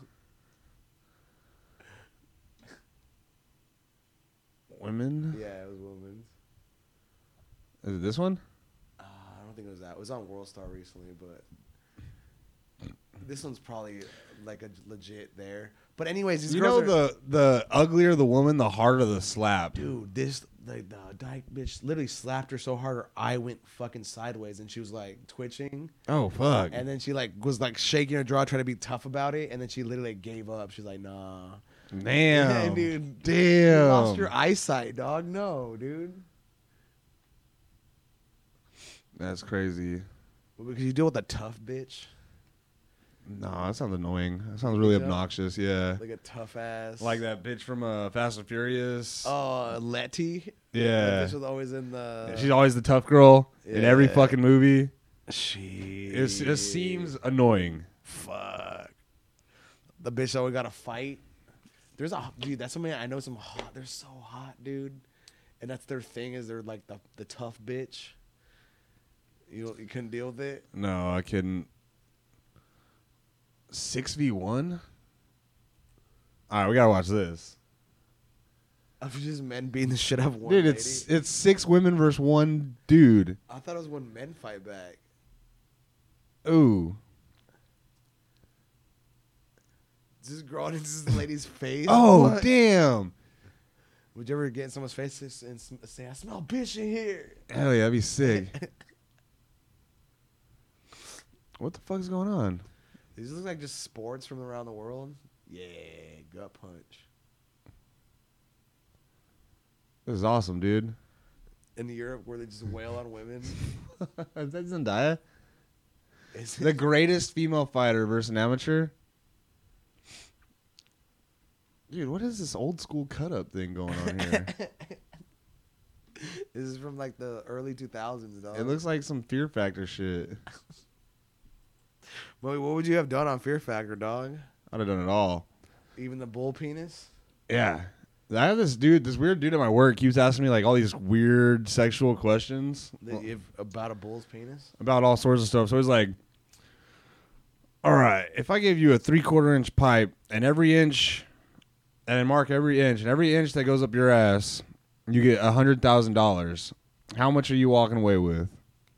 Women. Yeah, it was women's. Is it this one? I don't think it was that. It was on World Star recently, but this one's probably like a legit there. But anyways, these girls the uglier the woman, the harder the slap. dude, this the dyke bitch literally slapped her so hard her eye went fucking sideways and she was like twitching. Oh fuck. And then she was shaking her jaw trying to be tough about it, and then she literally gave up. She's like, nah. Damn. Yeah, dude. Damn. You lost your eyesight, dog. No, dude. That's crazy. Because you deal with a tough bitch. No, that sounds annoying. That sounds really Yeah. obnoxious. Yeah. Like a tough ass. Like that bitch from Fast and Furious. Oh, Letty. Yeah. That bitch was always in the. She's always the tough girl in every Yeah. fucking movie. She. It just seems annoying. Fuck. The bitch always got to fight. There's dude. That's somebody I know. Some hot. They're so hot, dude. And that's their thing. Is they're like the tough bitch. You couldn't deal with it. No, I couldn't. 6v1? All right, we gotta watch this. Of just men beating the shit out of one Dude, lady. it's 6 women versus 1 dude. I thought it was when men fight back. Ooh. Just growing into this lady's face. Oh, What? damn. Would you ever get in someone's face and say, "I smell bitch in here"? Hell yeah, that'd be sick. What the fuck's going on? These look like just sports from around the world. Yeah, gut punch. This is awesome, dude. In Europe, where they just wail on women. Is that Zendaya? Is The greatest female fighter versus an amateur? Dude, what is this old school cut up thing going on here? This is from like the early 2000s, dog. It looks like some Fear Factor shit. But what would you have done on Fear Factor, dog? I'd have done it all. Even the bull penis? Yeah. I have this weird dude at my work keeps asking me like all these weird sexual questions About a bull's penis? about all sorts of stuff. So he's like, all right, if I give you a 3/4 inch pipe and every inch, and then mark every inch, and every inch that goes up your ass, you get $100,000. How much are you walking away with?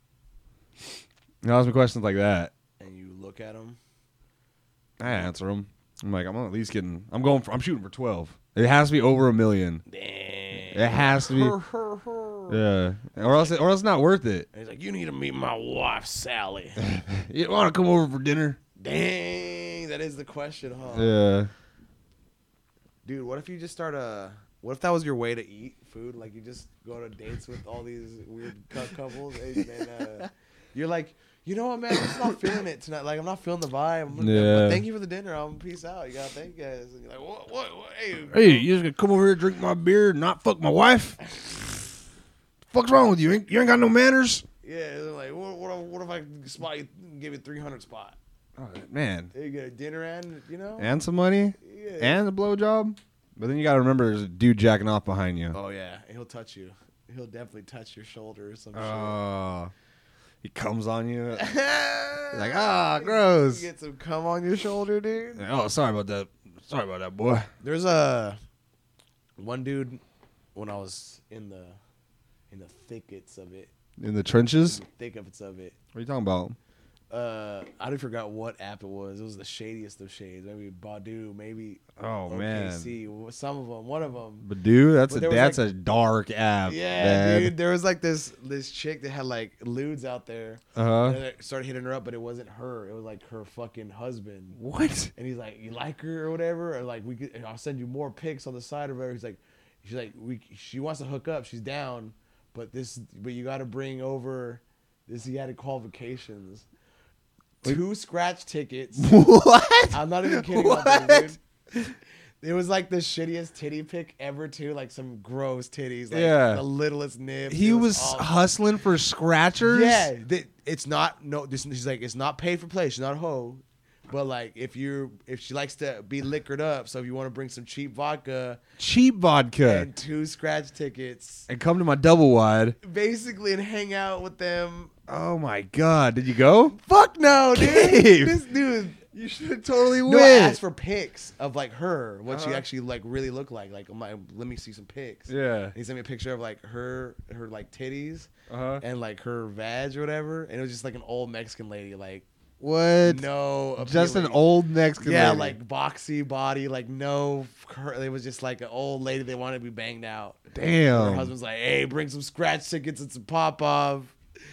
He asks me questions like that. And you look at him. I answer them. I'm like, I'm shooting for 12. It has to be over $1 million. Damn. It has to be. Yeah. Or else it's not worth it. And he's like, you need to meet my wife, Sally. You want to come over for dinner? Dang, that is the question, huh? Yeah. Dude, what if you just what if that was your way to eat food? Like you just go to dates with all these weird couples and then you're like, you know what, man, I'm just not feeling it tonight. Like I'm not feeling the vibe. Yeah. Thank you for the dinner. I'm peace out. You gotta thank you guys. And you're like, what? Hey, Hey, you just gonna come over here, drink my beer, and not fuck my wife? Fuck's wrong with you? You ain't got no manners? Yeah, they're like, what if I spot you, give you 300 spot? Oh, man. You get a dinner and And some money? Yeah. And a blowjob? But then you gotta remember there's a dude jacking off behind you. Oh yeah, he'll touch you. He'll definitely touch your shoulder or some He comes on you. shit. Like, gross. You get some cum on your shoulder, dude. Oh, sorry about that. Sorry about that, boy. There's one dude when I was in the thickets of it. In the trenches? Thickets of it. What are you talking about? I forgot what app it was. It was the shadiest of shades. Maybe Badu, maybe OKC. Some of them, one of them. Badoo, that's But a dark app. Yeah, man. dude. There was like this chick that had like lewds out there. Uh-huh. And I started hitting her up, but it wasn't her. It was like her fucking husband. What? And he's like, "You like her or whatever?" Or like, I'll send you more pics on the side of her. She's like, she wants to hook up. She's down, but you got to bring over this. He had qualifications. 2 scratch tickets. What? I'm not even kidding about this, dude. It was like the shittiest titty pic ever, too. Like some gross titties. Like the littlest nib. He was hustling for scratchers? Yeah. It's not, she's like, it's not paid for play. She's not a hoe. But like, if she likes to be liquored up, so if you want to bring some cheap vodka. And 2 scratch tickets. And come to my double wide. Basically, and hang out with them. Oh my God. Did you go? Fuck no, dude. Gabe. This dude. You should have totally went. No, I asked for pics of like her, what she actually like really looked like. Like, let me see some pics. Yeah. And he sent me a picture of like her like titties and like her vag or whatever. And it was just like an old Mexican lady, like what? No, just appealing. an old Mexican lady. Like boxy body, like no. It was just like an old lady. They wanted to be banged out. Damn. And her husband's like, "Hey, bring some scratch tickets and some pop off."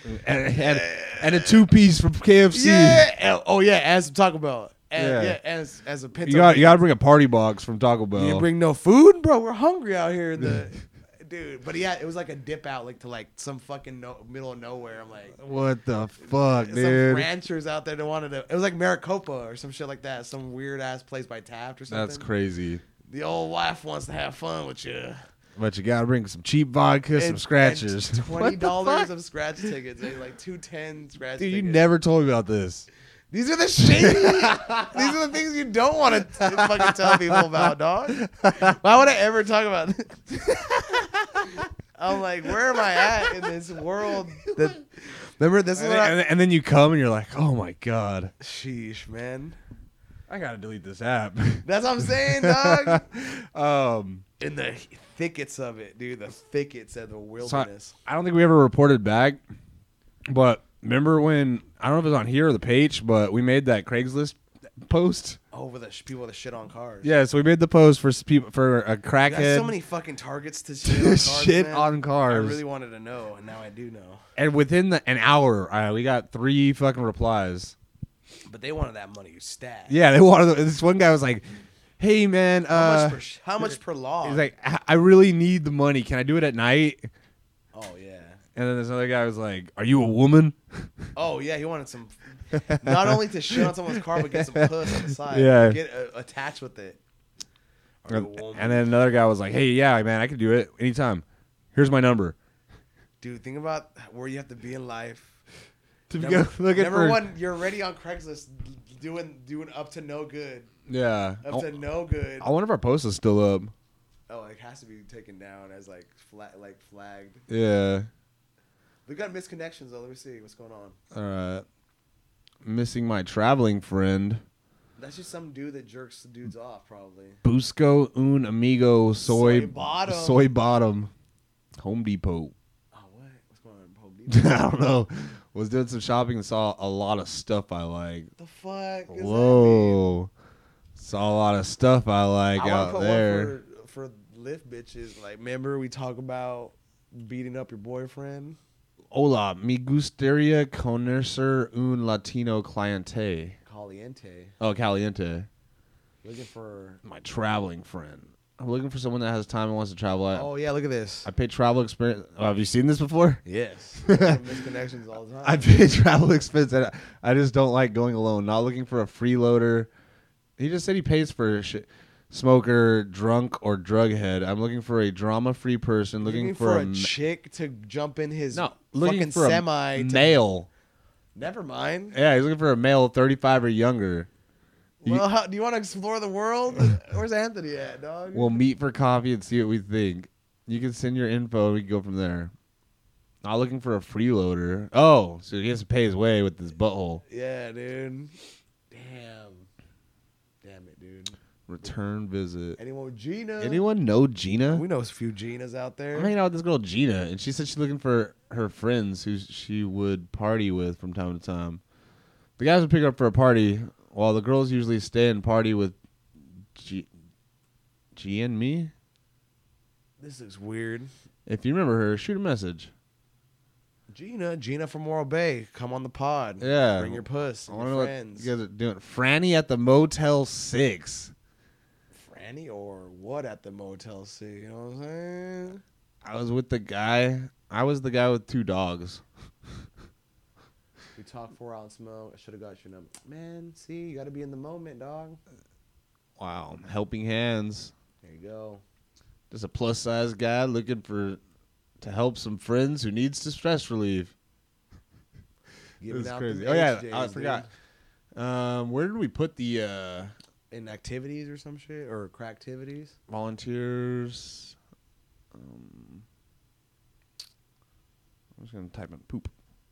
And a 2-piece from KFC. Yeah. Oh yeah, and some Taco Bell. And as a pinto. You gotta bring a party box from Taco Bell. You didn't bring no food, bro. We're hungry out here in the dude. But yeah, it was like a dip out, like to like some fucking middle of nowhere. I'm like, what the fuck, some dude? ranchers out there that wanted to. It was like Maricopa or some shit like that. Some weird ass place by Taft or something. That's crazy. The old wife wants to have fun with you. But you gotta bring some cheap vodka, some scratchers. $20 of scratch tickets, like 210 scratch Dude, tickets. you never told me about this. These are the shady. These are the things you don't want to fucking tell people about, dog. Why would I ever talk about this? I'm like, where am I at in this world? Remember this? And then you come and you're like, oh my God. Sheesh, man. I gotta delete this app. That's what I'm saying, dog. In the thickets of it, dude. The thickets of the wilderness. So I don't think we ever reported back, but remember when, I don't know if it was on here or the page, but we made that Craigslist post. Over the people that shit on cars. Yeah, so we made the post for people, for a crackhead. There's so many fucking targets to shit on cars. Shit on cars. I really wanted to know, and now I do know. And within an hour, we got 3 fucking replies. But they wanted that money stat. Yeah, they wanted. This one guy was like, "Hey man, how much per log?" He's like, "I really need the money. Can I do it at night?" Oh yeah. And then this other guy was like, "Are you a woman?" Oh yeah, he wanted some. Not only to shit on someone's car, but get some puss on the side. Yeah. Get attached with it. And then another guy was like, "Hey, yeah, man, I can do it anytime. Here's my number." Dude, think about where you have to be in life. Number one, you're already on Craigslist doing up to no good. Yeah. Up to no good. I wonder if our post is still up. Oh, it has to be taken down as like flagged. Yeah. We got misconnections though. Let me see what's going on. All right. Missing my traveling friend. That's just some dude that jerks dudes off, probably. Busco un amigo soy bottom. Home Depot. Oh, what? What's going on in Home Depot? I don't know. Was doing some shopping and saw a lot of stuff I like. The fuck? Whoa. Saw a lot of stuff I like out there. One for lift bitches. Like, remember we talk about beating up your boyfriend? Hola, me gustaría conocer un latino cliente. Caliente. Oh, caliente. Looking for my traveling friend. I'm looking for someone that has time and wants to travel. Oh yeah, look at this. I pay travel expense. Oh, have you seen this before? Yes. Misconnections all the time. I pay travel expense, and I just don't like going alone. Not looking for a freeloader. He just said he pays for shit. Smoker, drunk, or drug head. I'm looking for a drama-free person. Looking for a chick to jump in his looking fucking for semi. A male. Never mind. Yeah, he's looking for a male 35 or younger. Well, do you want to explore the world? Where's Anthony at, dog? We'll meet for coffee and see what we think. You can send your info and we can go from there. Not looking for a freeloader. Oh, so he has to pay his way with his butthole. Yeah, dude. Damn it, dude. Return visit. Anyone with Gina? Anyone know Gina? We know a few Ginas out there. I'm hanging out with this girl Gina, and she said she's looking for her friends who she would party with from time to time. The guys would pick her up for a party, while the girls usually stay and party with G and me. This looks weird. If you remember her, shoot a message. Gina from Morro Bay, come on the pod. Yeah. Bring your puss. I And want to your know what friends. you guys are doing. Franny at the Motel 6. Franny or what at the Motel 6? You know what I'm saying? I was with the guy. I was the guy with 2 dogs. We talked 4 hours smoke. I should have got your number. Man, see, you got to be in the moment, dog. Wow. Helping hands. There you go. Just a plus size guy looking to help some friends who needs to stress relief. Giving This is out crazy. them Oh yeah, HJs, I dude. forgot. Where did we put the In activities or some shit? Or cracktivities? volunteers? I'm just gonna type in poop.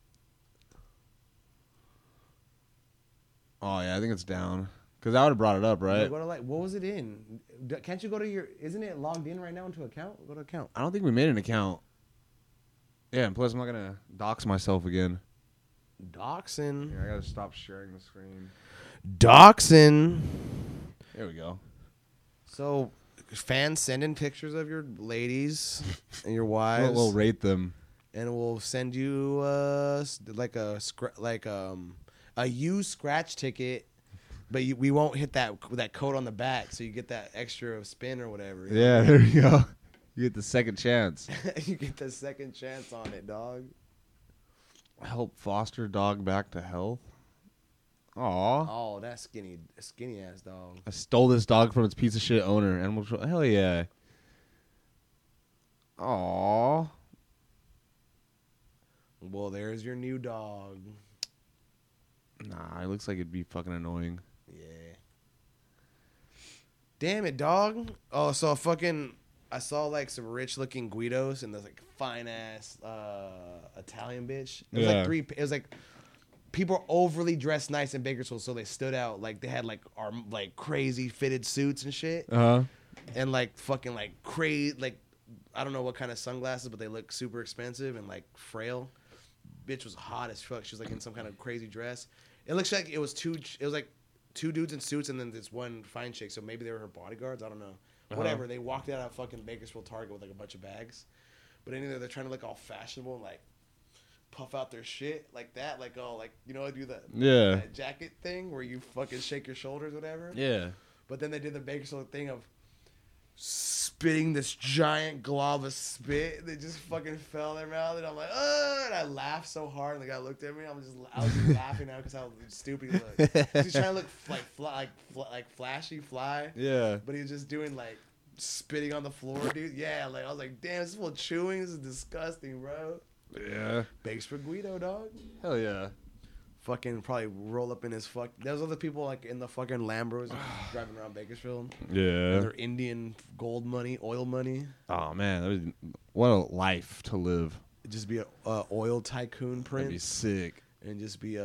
Oh yeah, I think it's down. Cause I would have brought it up, right? Go to what was it in? Can't you go to your? Isn't it logged in right now into account? Go to account. I don't think we made an account. Yeah, and plus I'm not gonna dox myself again. Doxing. Here, I gotta stop sharing the screen. Doxing. There we go. So, fans send in pictures of your ladies and your wives, We'll rate them. and we'll send you a used scratch ticket, but we won't hit that code on the back, so you get that extra spin or whatever. You Yeah, there you go. You get the second chance. know? You get the second chance on it, dog. Help foster dog back to health. Aw. Oh, that skinny ass dog. I stole this dog from its piece of shit owner. Animal control. Hell yeah. Aw. Well, there's your new dog. Nah, it looks like it'd be fucking annoying. Yeah. Damn it, dog. Oh, so I saw like some rich looking Guidos and there's like fine ass Italian bitch. It was Yeah. it was like people overly dressed nice in Bakersfield, so they stood out. Like they had like crazy fitted suits and shit. Uh-huh. And like fucking like crazy, like I don't know what kind of sunglasses, but they look super expensive and like frail. Bitch was hot as fuck. She was like in some kind of crazy dress. It looks like it was like two dudes in suits and then this one fine chick. So maybe they were her bodyguards. I don't know. Whatever. They walked out of fucking Bakersfield Target with like a bunch of bags. But anyway, they're trying to look all fashionable and like puff out their shit like that. Like, oh, like, you know, do that jacket thing where you fucking shake your shoulders, whatever. Yeah. But then they did the Bakersfield thing of spitting this giant glob of spit that just fucking fell in their mouth, and I'm like, and I laughed so hard, and the guy looked at me. I was just laughing now because how stupid he looked. He's trying to look like flashy fly, Yeah. but he was just doing like spitting on the floor, dude. Yeah, like I was like, damn, this is full of chewing. This is disgusting, bro. Yeah. Bakes for Guido, dog. Hell yeah. Fucking probably roll up in his There's other people like in the fucking Lambros driving around Bakersfield. Yeah. Their Indian gold money, oil money. Oh man, what a life to live. Just be a oil tycoon That'd be prince, sick. and just be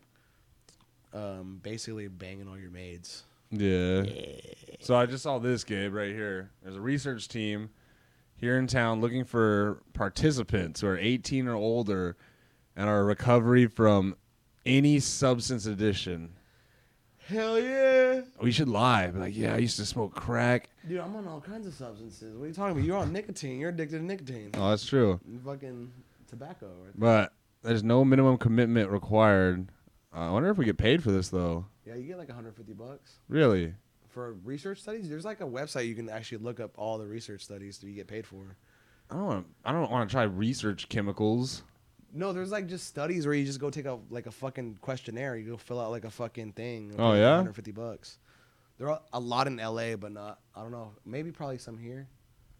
basically banging all your maids. Yeah. So I just saw this, Gabe, right here. There's a research team here in town looking for participants who are 18 or older and are recovery from any substance addiction. Hell yeah, We should lie. Be like, yeah, I used to smoke crack. dude! I'm on all kinds of substances. What are you talking about? You're on nicotine. You're addicted to nicotine. Oh, that's true. Fucking tobacco. Right? But there's no minimum commitment required. I wonder if we get paid for this, though. Yeah, you get like $150 Really? for research studies. There's like a website you can actually look up all the research studies that you get paid for. I don't want to try research chemicals. No, there's like just studies where you just go take a fucking questionnaire. You go fill out like a fucking thing. Oh, yeah? $150. There are a lot in LA, but not. I don't know. Maybe probably some here.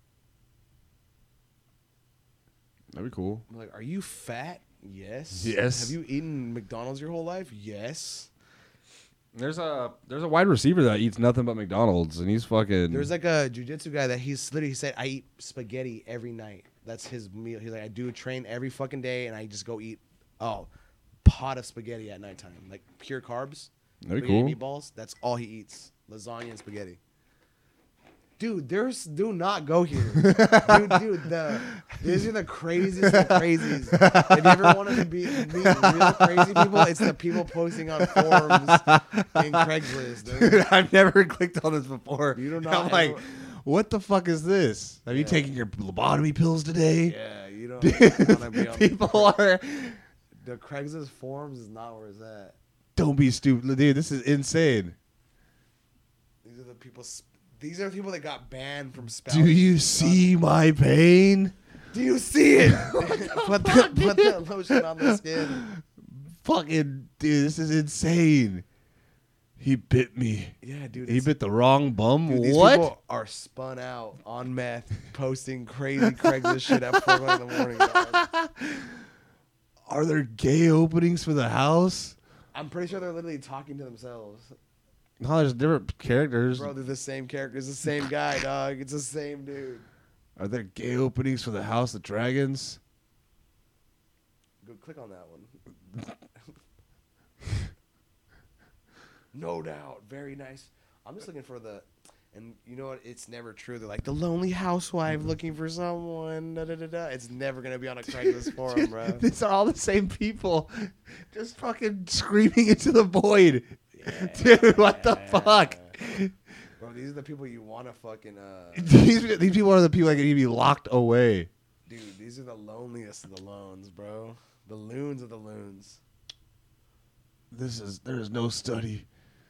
That'd be cool. I'm like, are you fat? Yes. Yes. Have you eaten McDonald's your whole life? Yes. There's a wide receiver that eats nothing but McDonald's, and he's fucking. There's like a jiu-jitsu guy that he said, I eat spaghetti every night. That's his meal. He's like, I do train every fucking day, and I just go eat pot of spaghetti at nighttime, like pure carbs. That'd be Spaghetti cool. Meatballs. That's all he eats. Lasagna and spaghetti. Dude, do not go here. These are the craziest of crazies. If you ever wanted to meet real crazy people, it's the people posting on forums in Craigslist. Dude, I've never clicked on this before. You do not I'm like, what the fuck is this? Have you taken your lobotomy pills today? Yeah, you don't want to be on People are. the Craigslist forums is not where it's at. Don't be stupid, dude. This is insane. These are the people that got banned from spelling. Do you see my pain? Do you see it? put the lotion on the skin. Fucking dude, this is insane. He bit me. Yeah, dude. He bit the wrong bum. Dude, these what? people are spun out on meth, posting crazy Craigslist shit at 4 o'clock in the morning. Dog. Are there gay openings for the house? I'm pretty sure they're literally talking to themselves. No, there's different characters. Bro, they're the same character. It's the same guy, dog. It's the same dude. Are there gay openings for the House of Dragons? Go click on that one. No doubt. Very nice. I'm just looking for and you know what? It's never true. They're like, the lonely housewife looking for someone. Da, da, da, da. It's never going to be on a Craigslist forum, bro. These are all the same people. Just fucking screaming into the void. Yeah, Dude, what the fuck? Bro, these are the people you want to fucking... These people are the people that can be locked away. Dude, these are the loneliest of the lones, bro. The loons of the loons. There is no study.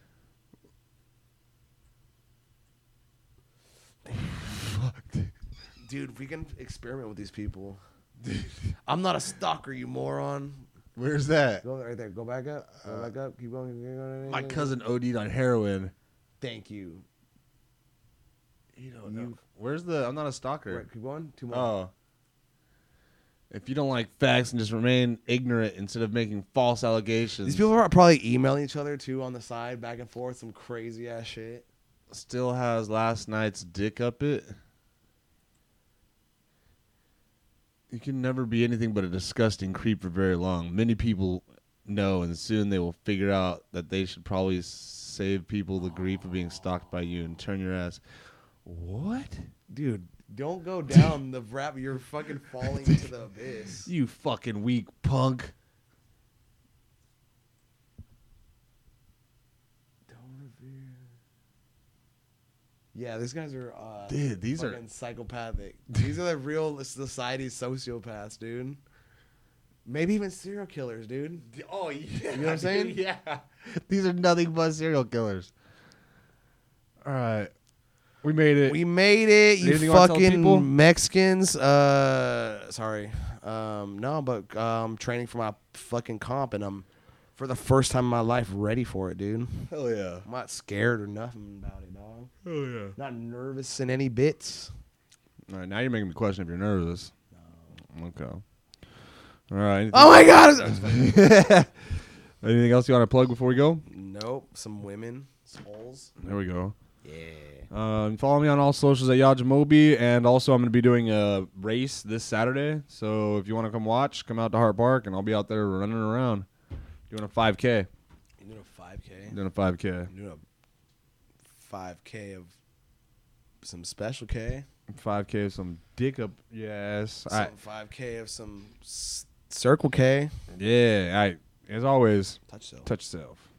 Fuck. Dude, we can experiment with these people. I'm not a stalker, you moron. Where's that? Go right there. Go back up. Go back up. Keep going. Keep going. My cousin OD'd on heroin. Thank you. You don't know. Where's the... I'm not a stalker. Right, keep going. 2 more. Oh. If you don't like facts and just remain ignorant instead of making false allegations. These people are probably emailing each other, too, on the side, back and forth. Some crazy-ass shit. Still has last night's dick up it. You can never be anything but a disgusting creep for very long. Many people know, and soon they will figure out that they should probably save people the grief of being stalked by you and turn your ass. What? Dude, don't go down the rap. You're fucking falling into the abyss. You fucking weak punk. Yeah, these guys are Dude, these are psychopathic. These are the real society's sociopaths, dude. Maybe even serial killers, dude. Oh yeah. You know what I'm saying? Yeah. These are nothing but serial killers. All right. We made it. We made it, you Anything you wanna tell people? fucking Mexicans. Sorry. No, but training for my fucking comp, and I'm for the first time in my life ready for it, dude. Hell yeah. I'm not scared or nothing about it, dog. Hell yeah. Not nervous in any bits. All right, now you're making me question if you're nervous. No. Okay. All right. Oh my god! Anything else you want to plug before we go? Nope. Some women. Souls. There we go. Yeah. Follow me on all socials at Yajamobi, and also I'm going to be doing a race this Saturday. So if you want to come watch, come out to Hart Park, and I'll be out there running around doing a 5K. You doing a 5K? Doing a 5K. I'm doing a 5K of some special K. 5K of some dick up. Yes. Some 5K of some Circle K. Yeah. As always, Touch self. touch yourself.